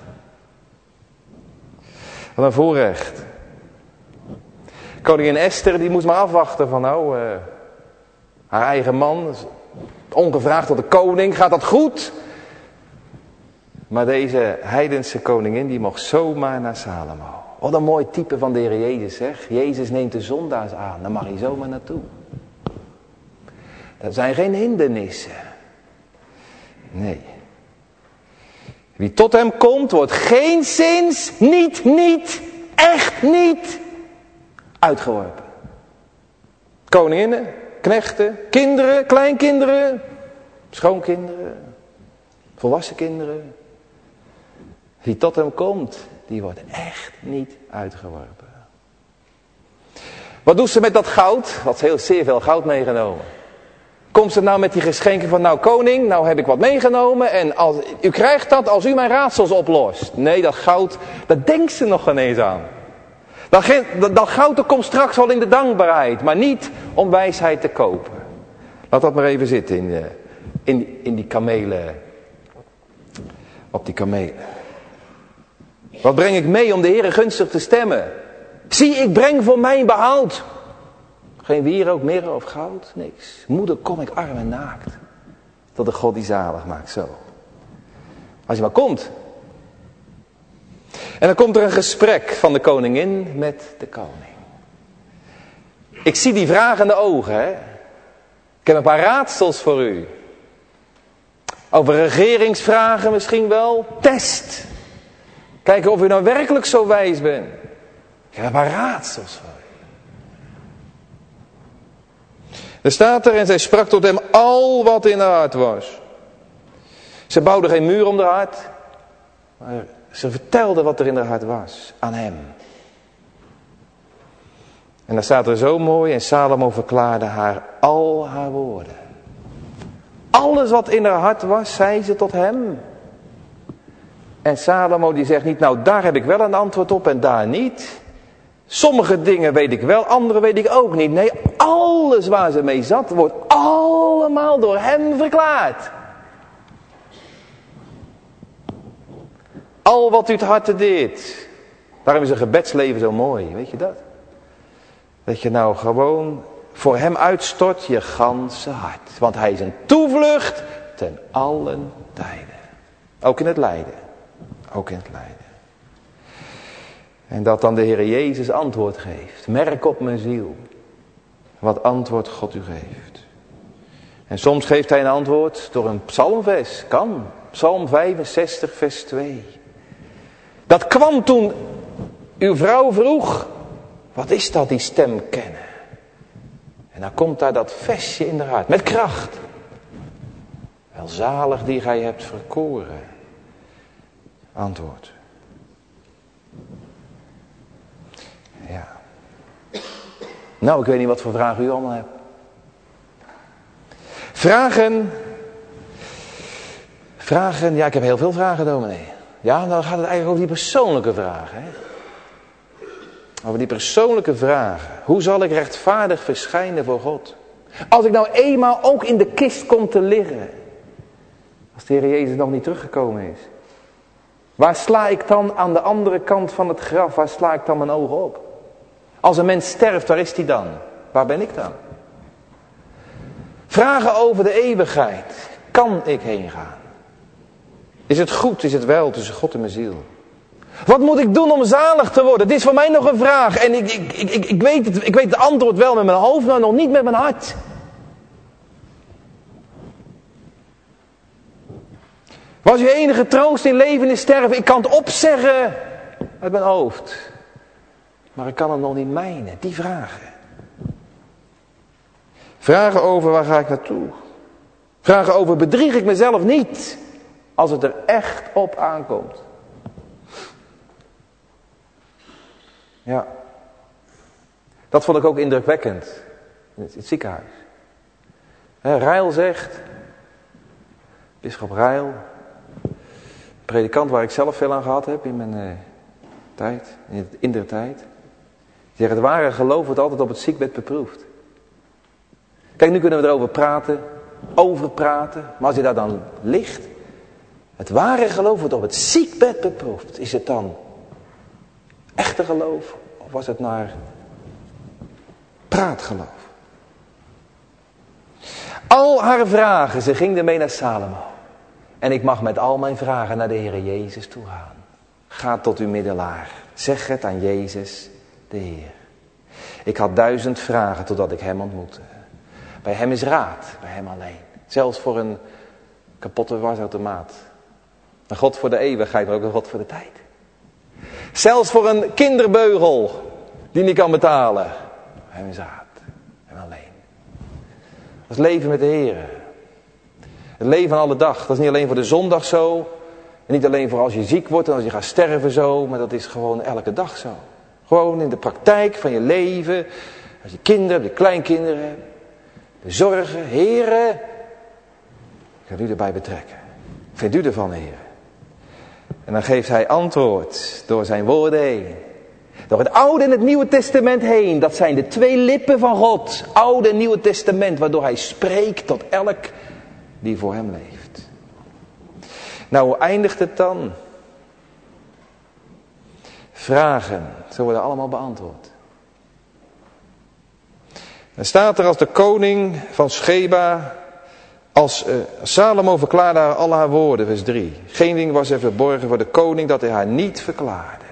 Wat een voorrecht. Koningin Esther die moest maar afwachten van haar eigen man. Ongevraagd tot de koning. Gaat dat goed? Maar deze heidense koningin die mocht zomaar naar Salomo. Wat een mooi type van de Heer Jezus, zeg. Jezus neemt de zondaars aan. Daar mag hij zomaar naartoe. Dat zijn geen hindernissen. Nee. Wie tot hem komt, wordt geenszins, niet, echt niet uitgeworpen. Koninginnen, knechten, kinderen, kleinkinderen, schoonkinderen, volwassen kinderen. Wie tot hem komt, die wordt echt niet uitgeworpen. Wat doet ze met dat goud? Had ze zeer veel goud meegenomen. Komt ze nou met die geschenken van, koning, nou heb ik wat meegenomen en u krijgt dat als u mijn raadsels oplost. Nee, dat goud, daar denkt ze nog geen eens aan. Dat goud dat komt straks wel in de dankbaarheid, maar niet om wijsheid te kopen. Laat dat maar even zitten in die kamelen. Op die kamelen. Wat breng ik mee om de Heere gunstig te stemmen? Zie, ik breng voor mijn behoud. Geen wierook, mirre of goud, niks. Moeder, kom ik arm en naakt. Tot de God die zalig maakt, zo. Als je maar komt. En dan komt er een gesprek van de koningin met de koning. Ik zie die vragende ogen, hè. Ik heb een paar raadsels voor u. Over regeringsvragen misschien wel. Test. Kijken of u nou werkelijk zo wijs bent. Ik heb een paar raadsels voor u. Er staat er en zij sprak tot hem al wat in haar hart was. Ze bouwde geen muur om haar hart. Maar ze vertelde wat er in haar hart was. Aan hem. En dan staat er zo mooi. En Salomo verklaarde haar al haar woorden. Alles wat in haar hart was, zei ze tot hem. En Salomo die zegt niet, daar heb ik wel een antwoord op en daar niet. Sommige dingen weet ik wel, andere weet ik ook niet. Nee, alles waar ze mee zat, wordt allemaal door hem verklaard. Al wat u het harte deed. Daarom is een gebedsleven zo mooi, weet je dat? Dat je gewoon voor hem uitstort je ganse hart. Want hij is een toevlucht ten allen tijden. Ook in het lijden. Ook in het lijden. En dat dan de Heer Jezus antwoord geeft. Merk op mijn ziel. Wat antwoord God u geeft. En soms geeft hij een antwoord door een psalmvers. Kan. Psalm 65 vers 2. Dat kwam toen uw vrouw vroeg. Wat is dat, die stem kennen? En dan komt daar dat versje in haar hart. Met kracht. Welzalig die gij hebt verkoren. Antwoord. Ja. Ik weet niet wat voor vragen u allemaal hebt. Vragen, ja, ik heb heel veel vragen, dominee. Ja, dan gaat het eigenlijk over die persoonlijke vragen. Hè? Over die persoonlijke vragen. Hoe zal ik rechtvaardig verschijnen voor God? Als ik eenmaal ook in de kist kom te liggen. Als de Heer Jezus nog niet teruggekomen is. Waar sla ik dan aan de andere kant van het graf? Waar sla ik dan mijn ogen op? Als een mens sterft, waar is die dan? Waar ben ik dan? Vragen over de eeuwigheid. Kan ik heen gaan? Is het goed, is het wel tussen God en mijn ziel? Wat moet ik doen om zalig te worden? Dit is voor mij nog een vraag. En ik weet het antwoord wel met mijn hoofd, maar nog niet met mijn hart. Was uw enige troost in leven is sterven? Ik kan het opzeggen uit mijn hoofd. Maar ik kan het nog niet mijnen. Die vragen. Vragen over waar ga ik naartoe? Vragen over bedrieg ik mezelf niet? Als het er echt op aankomt. Ja. Dat vond ik ook indrukwekkend. In het ziekenhuis. Ryle zegt, bisschop Ryle, predikant waar ik zelf veel aan gehad heb in mijn tijd, in der tijd. Die zegt, het ware geloof wordt altijd op het ziekbed beproefd. Kijk, nu kunnen we erover praten, over praten, maar als je daar dan ligt, het ware geloof wordt op het ziekbed beproefd. Is het dan echte geloof of was het naar praatgeloof? Al haar vragen, ze ging ermee naar Salomo. En ik mag met al mijn vragen naar de Heer Jezus toe gaan. Ga tot uw middelaar. Zeg het aan Jezus, de Heer. Ik had 1000 vragen totdat ik hem ontmoette. Bij hem is raad, bij hem alleen. Zelfs voor een kapotte wasautomaat. Een God voor de eeuwigheid, maar ook een God voor de tijd. Zelfs voor een kinderbeugel die niet kan betalen. Bij hem is raad, hem alleen. Dat is leven met de Heer. Het leven van alle dag. Dat is niet alleen voor de zondag zo. En niet alleen voor als je ziek wordt en als je gaat sterven zo. Maar dat is gewoon elke dag zo. Gewoon in de praktijk van je leven. Als je kinderen hebt, je kleinkinderen hebt. De zorgen, Heere. Ik ga u erbij betrekken. Vindt u ervan, Heere? En dan geeft hij antwoord door zijn woorden heen. Door het Oude en het Nieuwe Testament heen. Dat zijn de 2 lippen van God. Oude en Nieuwe Testament. Waardoor hij spreekt tot elk die voor hem leeft. Nou, hoe eindigt het dan? Vragen. Ze worden allemaal beantwoord. Dan staat er als de koning van Sheba. Als Salomo verklaarde haar al haar woorden, vers 3. Geen ding was er verborgen voor de koning dat hij haar niet verklaarde.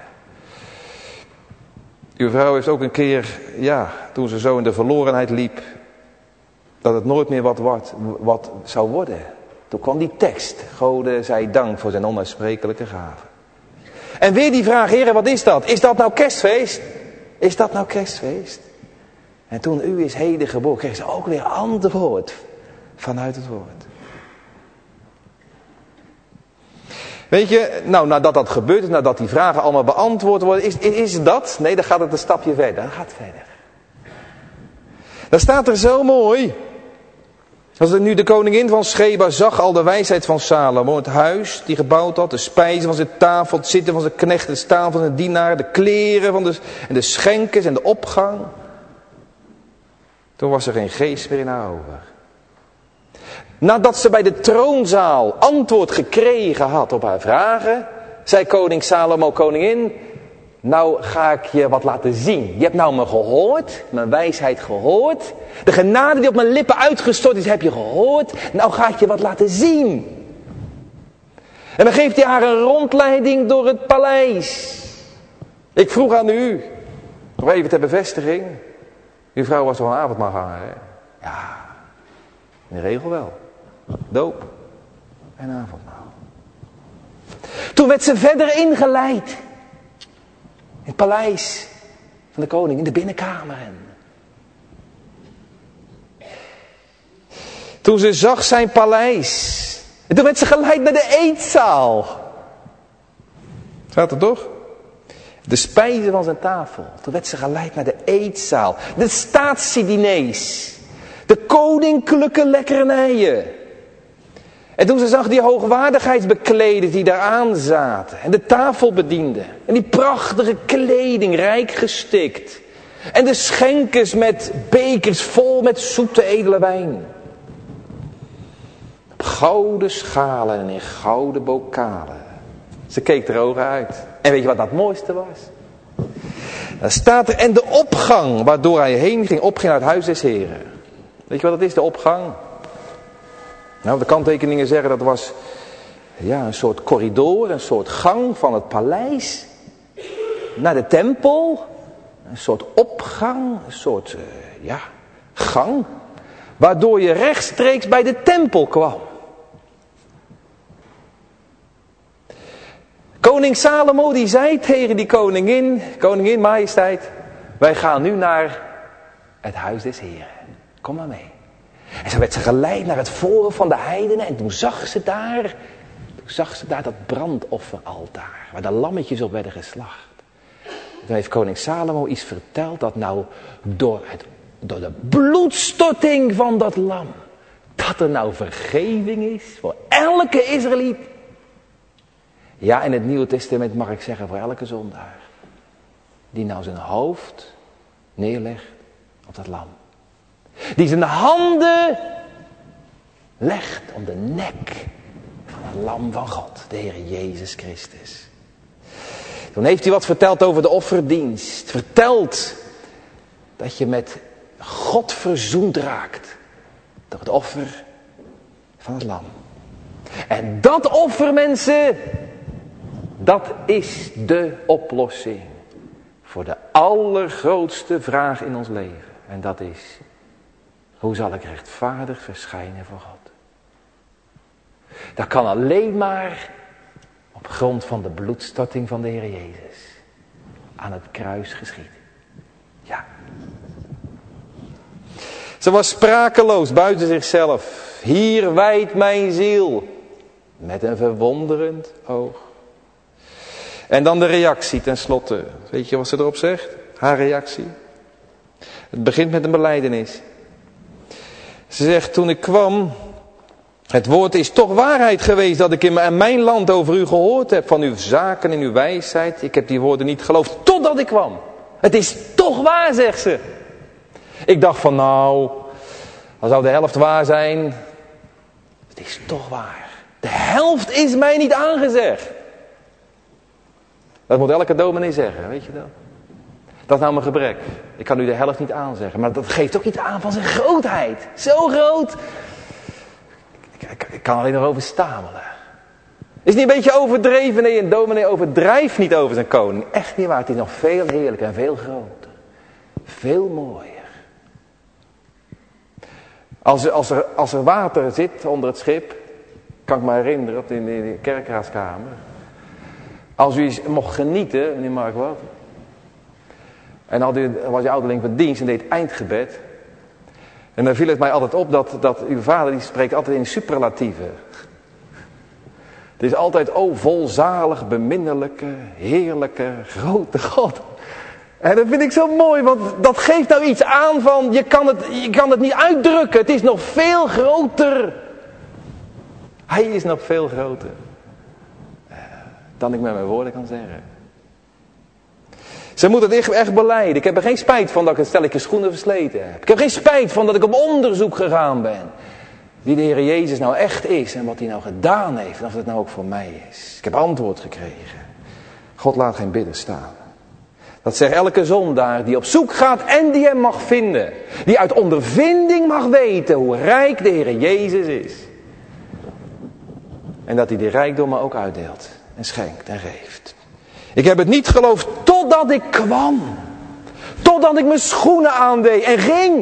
Uw vrouw heeft ook een keer, toen ze zo in de verlorenheid liep, dat het nooit meer wat zou worden. Toen kwam die tekst, Gode zij dank voor zijn onuitsprekelijke gave. En weer die vraag, Heere, wat is dat? Is dat nou kerstfeest? Is dat nou kerstfeest? En toen u is heden geboren, kreeg ze ook weer antwoord vanuit het woord. Weet je, nou nadat dat gebeurd is, nadat die vragen allemaal beantwoord worden, is dat? Nee, dan gaat het een stapje verder. Dan gaat het verder. Dan staat er zo mooi. Als nu de koningin van Sheba zag al de wijsheid van Salomo, het huis die gebouwd had, de spijzen van zijn tafel, het zitten van zijn knechten, het staan van zijn dienaren, de kleren van en de schenkers en de opgang. Toen was er geen geest meer in haar over. Nadat ze bij de troonzaal antwoord gekregen had op haar vragen, zei koning Salomo, koningin, nou ga ik je wat laten zien. Je hebt nou me gehoord, mijn wijsheid gehoord. De genade die op mijn lippen uitgestort is, heb je gehoord. Nou ga ik je wat laten zien. En dan geeft hij haar een rondleiding door het paleis. Ik vroeg aan u, nog even ter bevestiging. Uw vrouw was toch een avondmaalganger, hè? Ja, in de regel wel. Doop en avondmaal. Toen werd ze verder ingeleid. In het paleis van de koning, in de binnenkameren. Toen ze zag zijn paleis. En toen werd ze geleid naar de eetzaal. Staat er toch? De spijzen van zijn tafel. Toen werd ze geleid naar de eetzaal. De staatsiediners. De koninklijke lekkernijen. En toen ze zag die hoogwaardigheidsbekleders die daar aan zaten. En de tafelbedienden. En die prachtige kleding, rijk gestikt. En de schenkers met bekers vol met zoete edele wijn. Op gouden schalen en in gouden bokalen. Ze keek er ogen uit. En weet je wat dat mooiste was? Daar staat er, en de opgang waardoor hij heen ging, opging uit het huis des Heren. Weet je wat dat is, de opgang? Nou, de kanttekeningen zeggen dat was een soort corridor, een soort gang van het paleis naar de tempel. Een soort opgang, een soort gang, waardoor je rechtstreeks bij de tempel kwam. Koning Salomo die zei tegen die koningin majesteit, wij gaan nu naar het huis des Heren. Kom maar mee. En zo werd ze geleid naar het forum van de heidenen en toen zag ze daar dat brandofferaltaar, waar de lammetjes op werden geslacht. Toen heeft koning Salomo iets verteld dat nou door de bloedstorting van dat lam Dat er nou vergeving is voor elke Israëliet. Ja, in het Nieuwe Testament mag ik zeggen voor elke zondaar. Die nou zijn hoofd neerlegt op dat lam. Die zijn handen legt om de nek van het lam van God, de Heer Jezus Christus. Toen heeft hij wat verteld over de offerdienst. Verteld dat je met God verzoend raakt door het offer van het lam. En dat offer, mensen, dat is de oplossing voor de allergrootste vraag in ons leven. En dat is, hoe zal ik rechtvaardig verschijnen voor God? Dat kan alleen maar op grond van de bloedstorting van de Heer Jezus aan het kruis geschieden. Ja. Ze was sprakeloos buiten zichzelf. Hier wijdt mijn ziel met een verwonderend oog. En dan de reactie tenslotte. Weet je wat ze erop zegt? Haar reactie. Het begint met een belijdenis. Ze zegt, toen ik kwam, het woord is toch waarheid geweest dat ik in mijn land over u gehoord heb, van uw zaken en uw wijsheid. Ik heb die woorden niet geloofd totdat ik kwam. Het is toch waar, zegt ze. Ik dacht van nou, dan zou de helft waar zijn. Het is toch waar. De helft is mij niet aangezegd. Dat moet elke dominee zeggen, weet je dat? Dat is nou mijn gebrek. Ik kan u de helft niet aanzeggen. Maar dat geeft ook iets aan van zijn grootheid. Zo groot. Ik kan alleen nog over stamelen. Is niet een beetje overdreven? Nee, een dominee overdrijft niet over zijn koning. Echt niet waar. Het is nog veel heerlijker en veel groter. Veel mooier. Als er water zit onder het schip. Kan ik me herinneren in de kerkraadskamer. Als u eens mocht genieten, meneer Mark wat. En was je ouderling van dienst en deed eindgebed. En dan viel het mij altijd op dat uw vader die spreekt altijd in superlatieven. Het is altijd, volzalig, beminnelijke, heerlijke, grote God. En dat vind ik zo mooi, want dat geeft nou iets aan van, je kan het niet uitdrukken. Het is nog veel groter. Hij is nog veel groter dan ik met mijn woorden kan zeggen. Ze moet het echt belijden. Ik heb er geen spijt van dat ik een stelletje schoenen versleten heb. Ik heb geen spijt van dat ik op onderzoek gegaan ben. Wie de Heer Jezus nou echt is en wat hij nou gedaan heeft. En of het nou ook voor mij is. Ik heb antwoord gekregen. God laat geen bidder staan. Dat zegt elke zondaar die op zoek gaat en die hem mag vinden. Die uit ondervinding mag weten hoe rijk de Heer Jezus is. En dat hij die rijkdommen ook uitdeelt. En schenkt en geeft. Ik heb het niet geloofd totdat ik kwam. Totdat ik mijn schoenen aandeed en ging.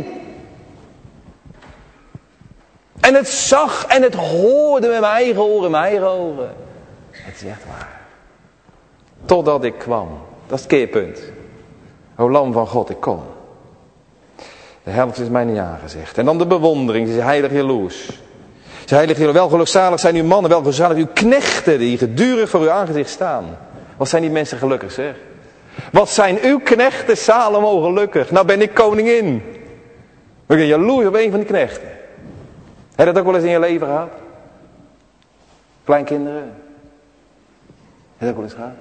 En het zag en het hoorde met mijn eigen oren, mijn eigen ogen. Het is echt waar. Totdat ik kwam. Dat is het keerpunt. O lam van God, ik kom. De helft is mij niet aangezegd. En dan de bewondering. Ze is heilig jaloers. Ze heilig jaloers. Wel gelukzalig zijn uw mannen, wel gelukzalig uw knechten die gedurig voor uw aangezicht staan. Wat zijn die mensen gelukkig, zeg. Wat zijn uw knechten, Salomo, gelukkig. Nou ben ik koningin. Ik ben jaloers op een van die knechten. Heb je dat ook wel eens in je leven gehad? Kleinkinderen? Heb je dat ook wel eens gehad?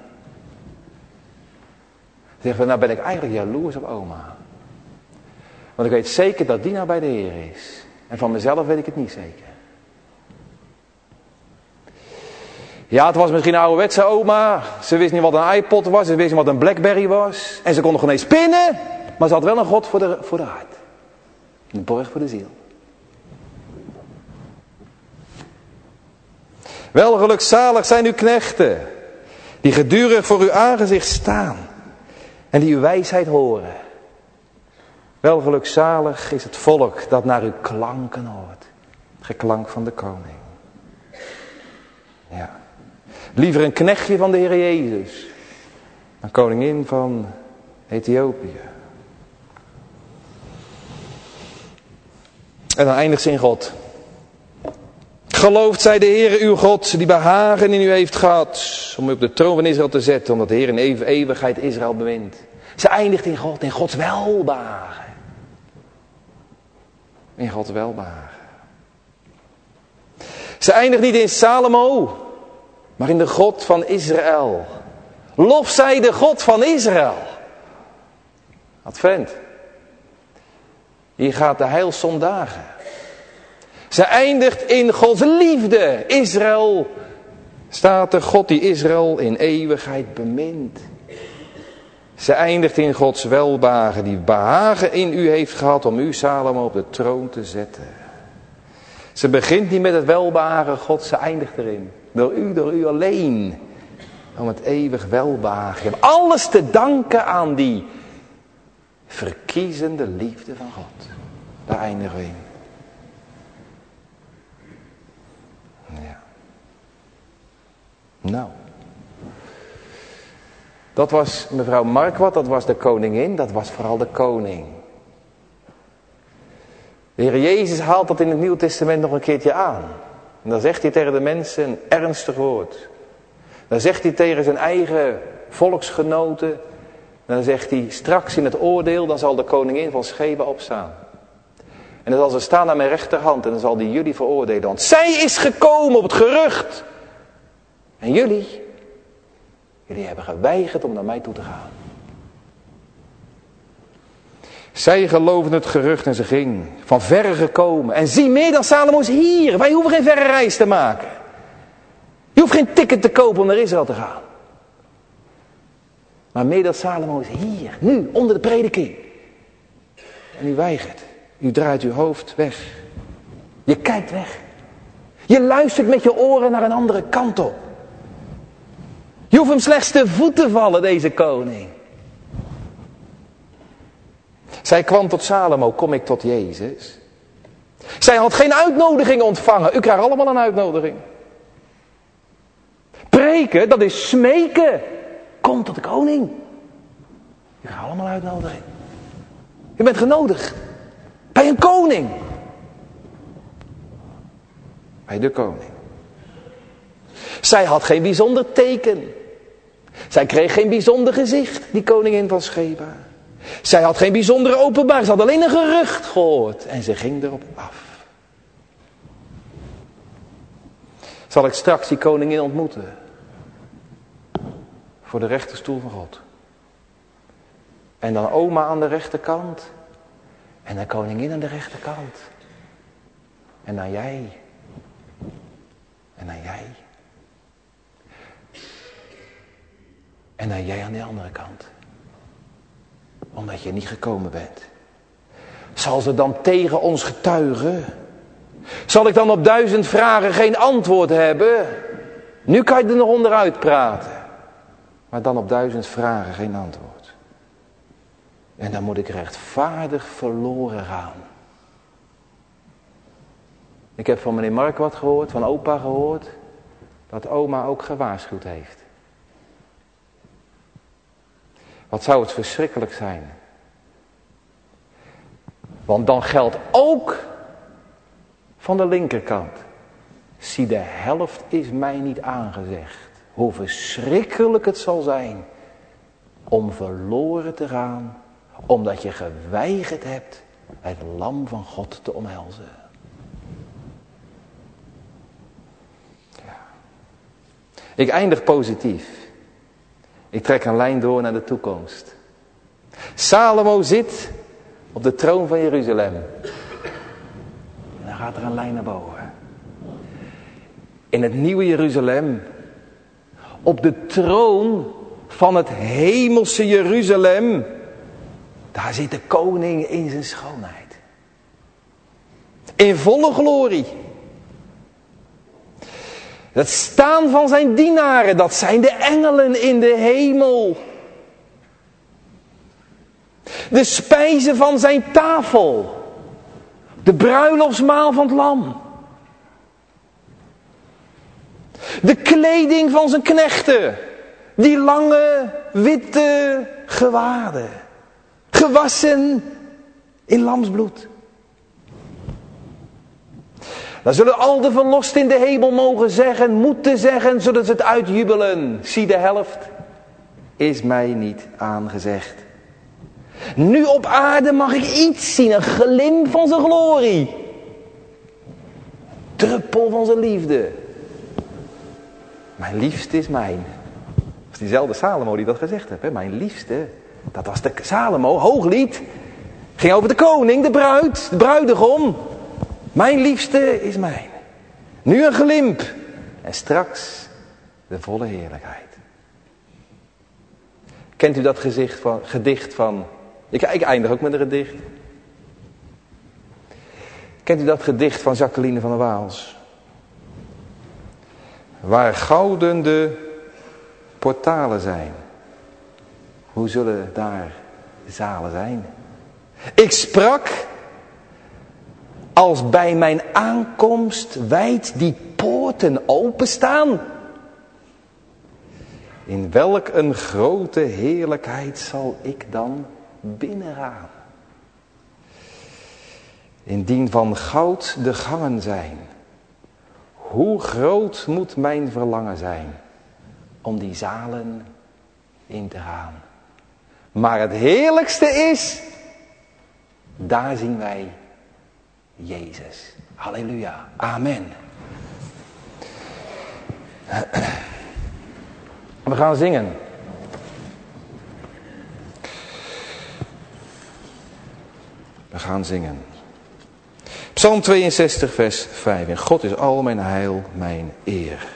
Zeg van, nou ben ik eigenlijk jaloers op oma. Want ik weet zeker dat die nou bij de Heer is. En van mezelf weet ik het niet zeker. Ja, het was misschien een ouderwetse oma. Ze wist niet wat een iPod was. Ze wist niet wat een Blackberry was. En ze kon nog geen eens pinnen. Maar ze had wel een God voor de hart. Een borg voor de ziel. Wel gelukzalig zijn uw knechten. Die gedurig voor uw aangezicht staan. En die uw wijsheid horen. Wel gelukzalig is het volk dat naar uw klanken hoort. Het geklank van de koning. Ja. Liever een knechtje van de Heer Jezus. Dan koningin van Ethiopië. En dan eindigt ze in God. Geloofd zij de Heer uw God, die behagen in u heeft gehad, om u op de troon van Israël te zetten, omdat de Heer in eeuwigheid Israël bewint. Ze eindigt in God, in Gods welbehagen. In Gods welbehagen. Ze eindigt niet in Salomo, maar in de God van Israël. Lof zij de God van Israël. Advent. Hier gaat de heilsom dagen. Ze eindigt in Gods liefde. Israël staat er, God die Israël in eeuwigheid bemint. Ze eindigt in Gods welbehagen, die behagen in u heeft gehad om u, Salomo, op de troon te zetten. Ze begint niet met het welbehagen God, ze eindigt erin. Door u alleen. Om het eeuwig welbehagen. Je hebt alles te danken aan die verkiezende liefde van God. Daar eindigen we in. Ja. Nou. Dat was mevrouw Marquardt, dat was de koningin, dat was vooral de koning. De Heer Jezus haalt dat in het Nieuwe Testament nog een keertje aan. En dan zegt hij tegen de mensen een ernstig woord. Dan zegt hij tegen zijn eigen volksgenoten. Dan zegt hij, straks in het oordeel, dan zal de koningin van Sheba opstaan. En dan zal ze staan aan mijn rechterhand en dan zal die jullie veroordelen. Want zij is gekomen op het gerucht. En jullie hebben geweigerd om naar mij toe te gaan. Zij geloofden het gerucht en ze ging van verre gekomen. En zie, meer dan Salomo is hier. Wij hoeven geen verre reis te maken. Je hoeft geen ticket te kopen om naar Israël te gaan. Maar meer dan Salomo is hier, nu, onder de prediking. En u weigert. U draait uw hoofd weg. Je kijkt weg. Je luistert met je oren naar een andere kant op. Je hoeft hem slechts te voet te vallen, deze koning. Zij kwam tot Salomo, kom ik tot Jezus. Zij had geen uitnodiging ontvangen. U krijgt allemaal een uitnodiging. Preken, dat is smeken. Kom tot de koning. U krijgt allemaal een uitnodiging. U bent genodigd. Bij een koning. Bij de koning. Zij had geen bijzonder teken. Zij kreeg geen bijzonder gezicht, die koningin van Sheba. Zij had geen bijzondere openbaring. Ze had alleen een gerucht gehoord. En ze ging erop af. Zal ik straks die koningin ontmoeten? Voor de rechterstoel van God. En dan oma aan de rechterkant. En de koningin aan de rechterkant. En dan jij. En dan jij. En dan jij aan de andere kant. Omdat je niet gekomen bent. Zal ze dan tegen ons getuigen? Zal ik dan op 1000 vragen geen antwoord hebben? Nu kan je er nog onderuit praten. Maar dan op 1000 vragen geen antwoord. En dan moet ik rechtvaardig verloren gaan. Ik heb van meneer Marquardt gehoord, van opa gehoord, dat oma ook gewaarschuwd heeft. Wat zou het verschrikkelijk zijn. Want dan geldt ook van de linkerkant. Zie, de helft is mij niet aangezegd. Hoe verschrikkelijk het zal zijn om verloren te gaan, omdat je geweigerd hebt het lam van God te omhelzen. Ja. Ik eindig positief. Ik trek een lijn door naar de toekomst. Salomo zit op de troon van Jeruzalem. En dan gaat er een lijn naar boven. In het nieuwe Jeruzalem. Op de troon van het hemelse Jeruzalem. Daar zit de koning in zijn schoonheid. In volle glorie. Het staan van zijn dienaren, dat zijn de engelen in de hemel. De spijzen van zijn tafel. De bruiloftsmaal van het lam. De kleding van zijn knechten. Die lange, witte gewaden. Gewassen in lamsbloed. Dan zullen al de verlosten in de hemel mogen zeggen, moeten zeggen, zodat ze het uitjubelen. Zie, de helft is mij niet aangezegd. Nu op aarde mag ik iets zien, een glimp van zijn glorie. druppel van zijn liefde. Mijn liefste is mijn. Dat is diezelfde Salomo die dat gezegd heeft. Hè? Mijn liefste, dat was de Salomo, Hooglied. Ging over de koning, de bruid, de bruidegom. Mijn liefste is mijn. Nu een glimp. En straks de volle heerlijkheid. Kent u dat gedicht van... Ik eindig ook met een gedicht. Kent u dat gedicht van Jacqueline van der Waals? Waar gouden de portalen zijn, hoe zullen daar de zalen zijn? Ik sprak, als bij mijn aankomst wijd die poorten openstaan. In welk een grote heerlijkheid zal ik dan binnengaan? Indien van goud de gangen zijn, hoe groot moet mijn verlangen zijn om die zalen in te gaan? Maar het heerlijkste is, daar zien wij Jezus. Halleluja. Amen. We gaan zingen. We gaan zingen. Psalm 62 vers 5. In God is al mijn heil, mijn eer.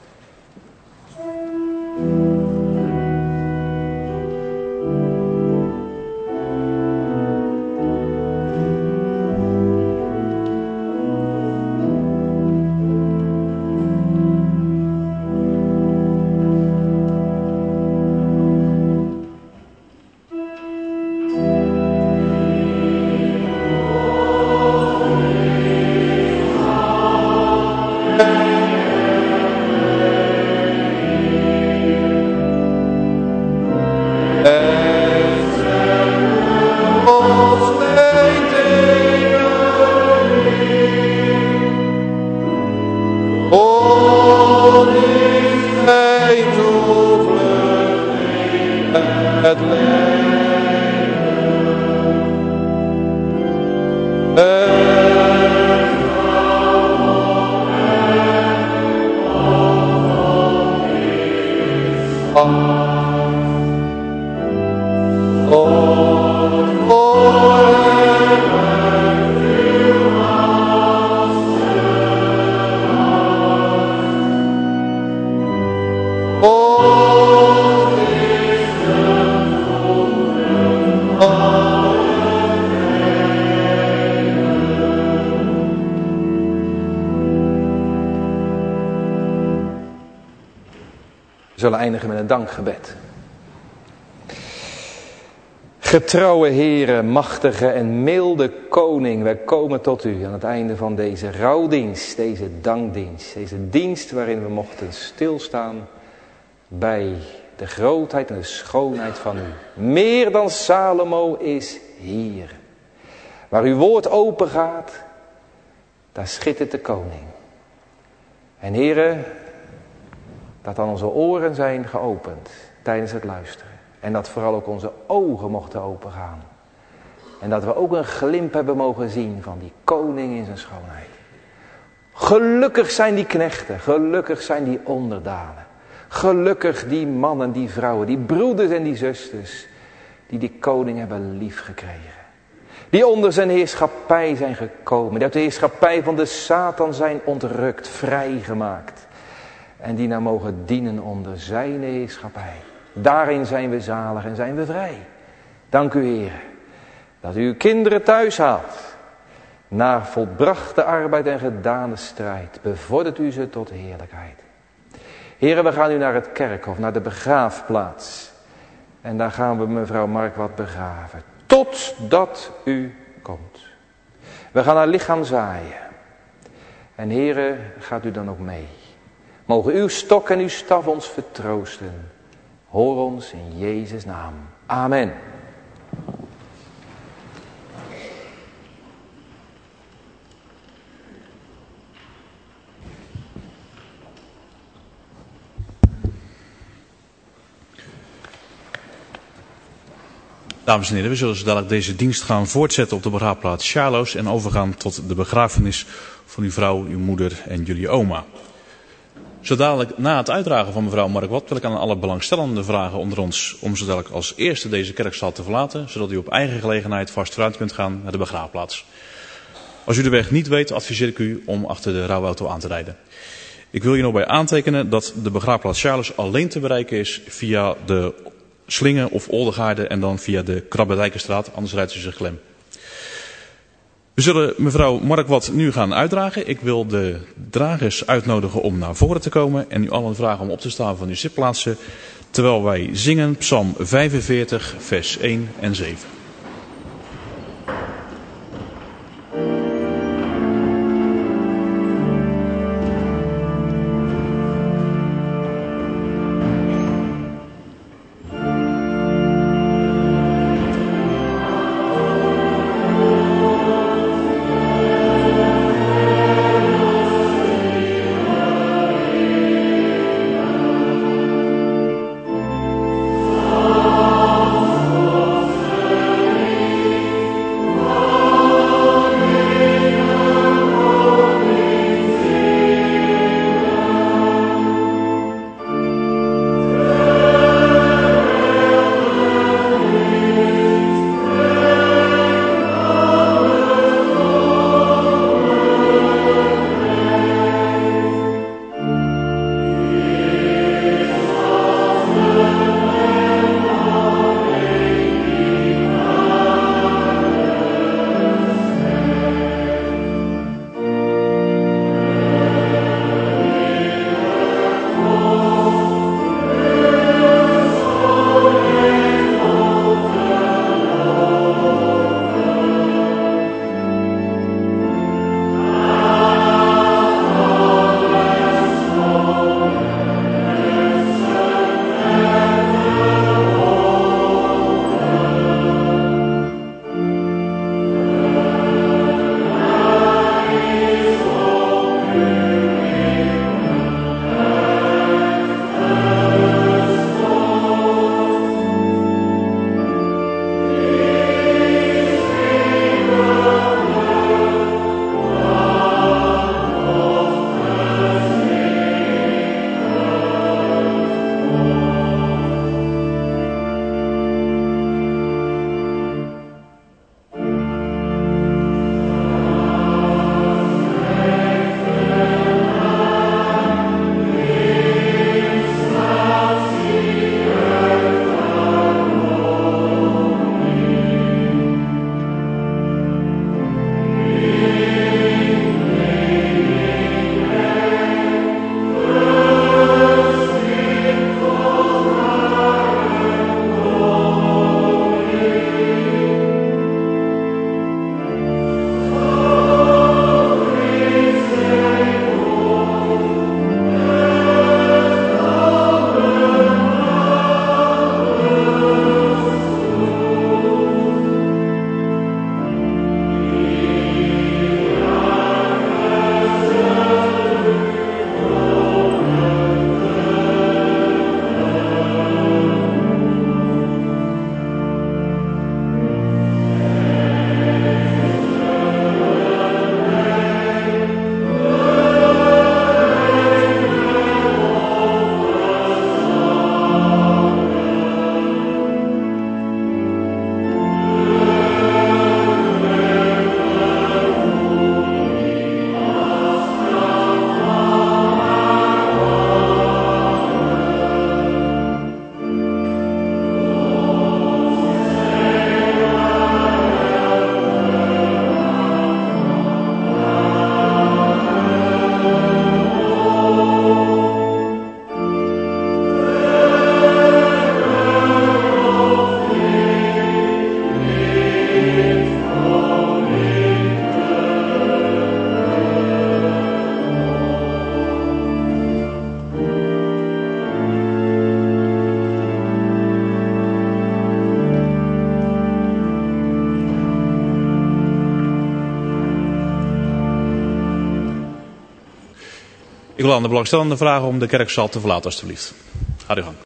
We zullen eindigen met een dankgebed. Getrouwe Heere, machtige en milde Koning, wij komen tot u aan het einde van deze rouwdienst, deze dankdienst, deze dienst waarin we mochten stilstaan bij de grootheid en de schoonheid van u. Meer dan Salomo is hier. Waar uw woord open gaat, daar schittert de Koning. En Heere, dat dan onze oren zijn geopend tijdens het luisteren. En dat vooral ook onze ogen mochten opengaan. En dat we ook een glimp hebben mogen zien van die koning in zijn schoonheid. Gelukkig zijn die knechten, gelukkig zijn die onderdanen. Gelukkig die mannen, die vrouwen, die broeders en die zusters. Die koning hebben lief gekregen. Die onder zijn heerschappij zijn gekomen. Die uit de heerschappij van de Satan zijn ontrukt, vrijgemaakt. En die nou mogen dienen onder zijn heerschappij. Daarin zijn we zalig en zijn we vrij. Dank u, Heer, dat u uw kinderen thuis haalt. Na volbrachte arbeid en gedane strijd bevordert u ze tot heerlijkheid. Heer, we gaan nu naar het kerkhof, naar de begraafplaats. En daar gaan we mevrouw Markwart begraven. Totdat u komt. We gaan haar lichaam zaaien. En Heer, gaat u dan ook mee. Mogen uw stok en uw staf ons vertroosten. Hoor ons in Jezus' naam. Amen. Dames en heren, we zullen zo dadelijk deze dienst gaan voortzetten op de begraafplaats Charloes en overgaan tot de begrafenis van uw vrouw, uw moeder en jullie oma. Zo dadelijk na het uitdragen van mevrouw Markwat wil ik aan alle belangstellenden vragen onder ons om zo dadelijk als eerste deze kerkzaal te verlaten, zodat u op eigen gelegenheid vast vooruit kunt gaan naar de begraafplaats. Als u de weg niet weet, adviseer ik u om achter de rouwauto aan te rijden. Ik wil je nog bij aantekenen dat de begraafplaats Charloes alleen te bereiken is via de Slingen of Oldegaarde en dan via de Krabbedijkenstraat, anders rijdt u zich klem. We zullen mevrouw Markwat nu gaan uitdragen. Ik wil de dragers uitnodigen om naar voren te komen en u allen vragen om op te staan van uw zitplaatsen, terwijl wij zingen Psalm 45, vers 1 en 7. Ik wil aan de belangstellenden vragen om de kerkzaal te verlaten, alstublieft. Ga uw gang.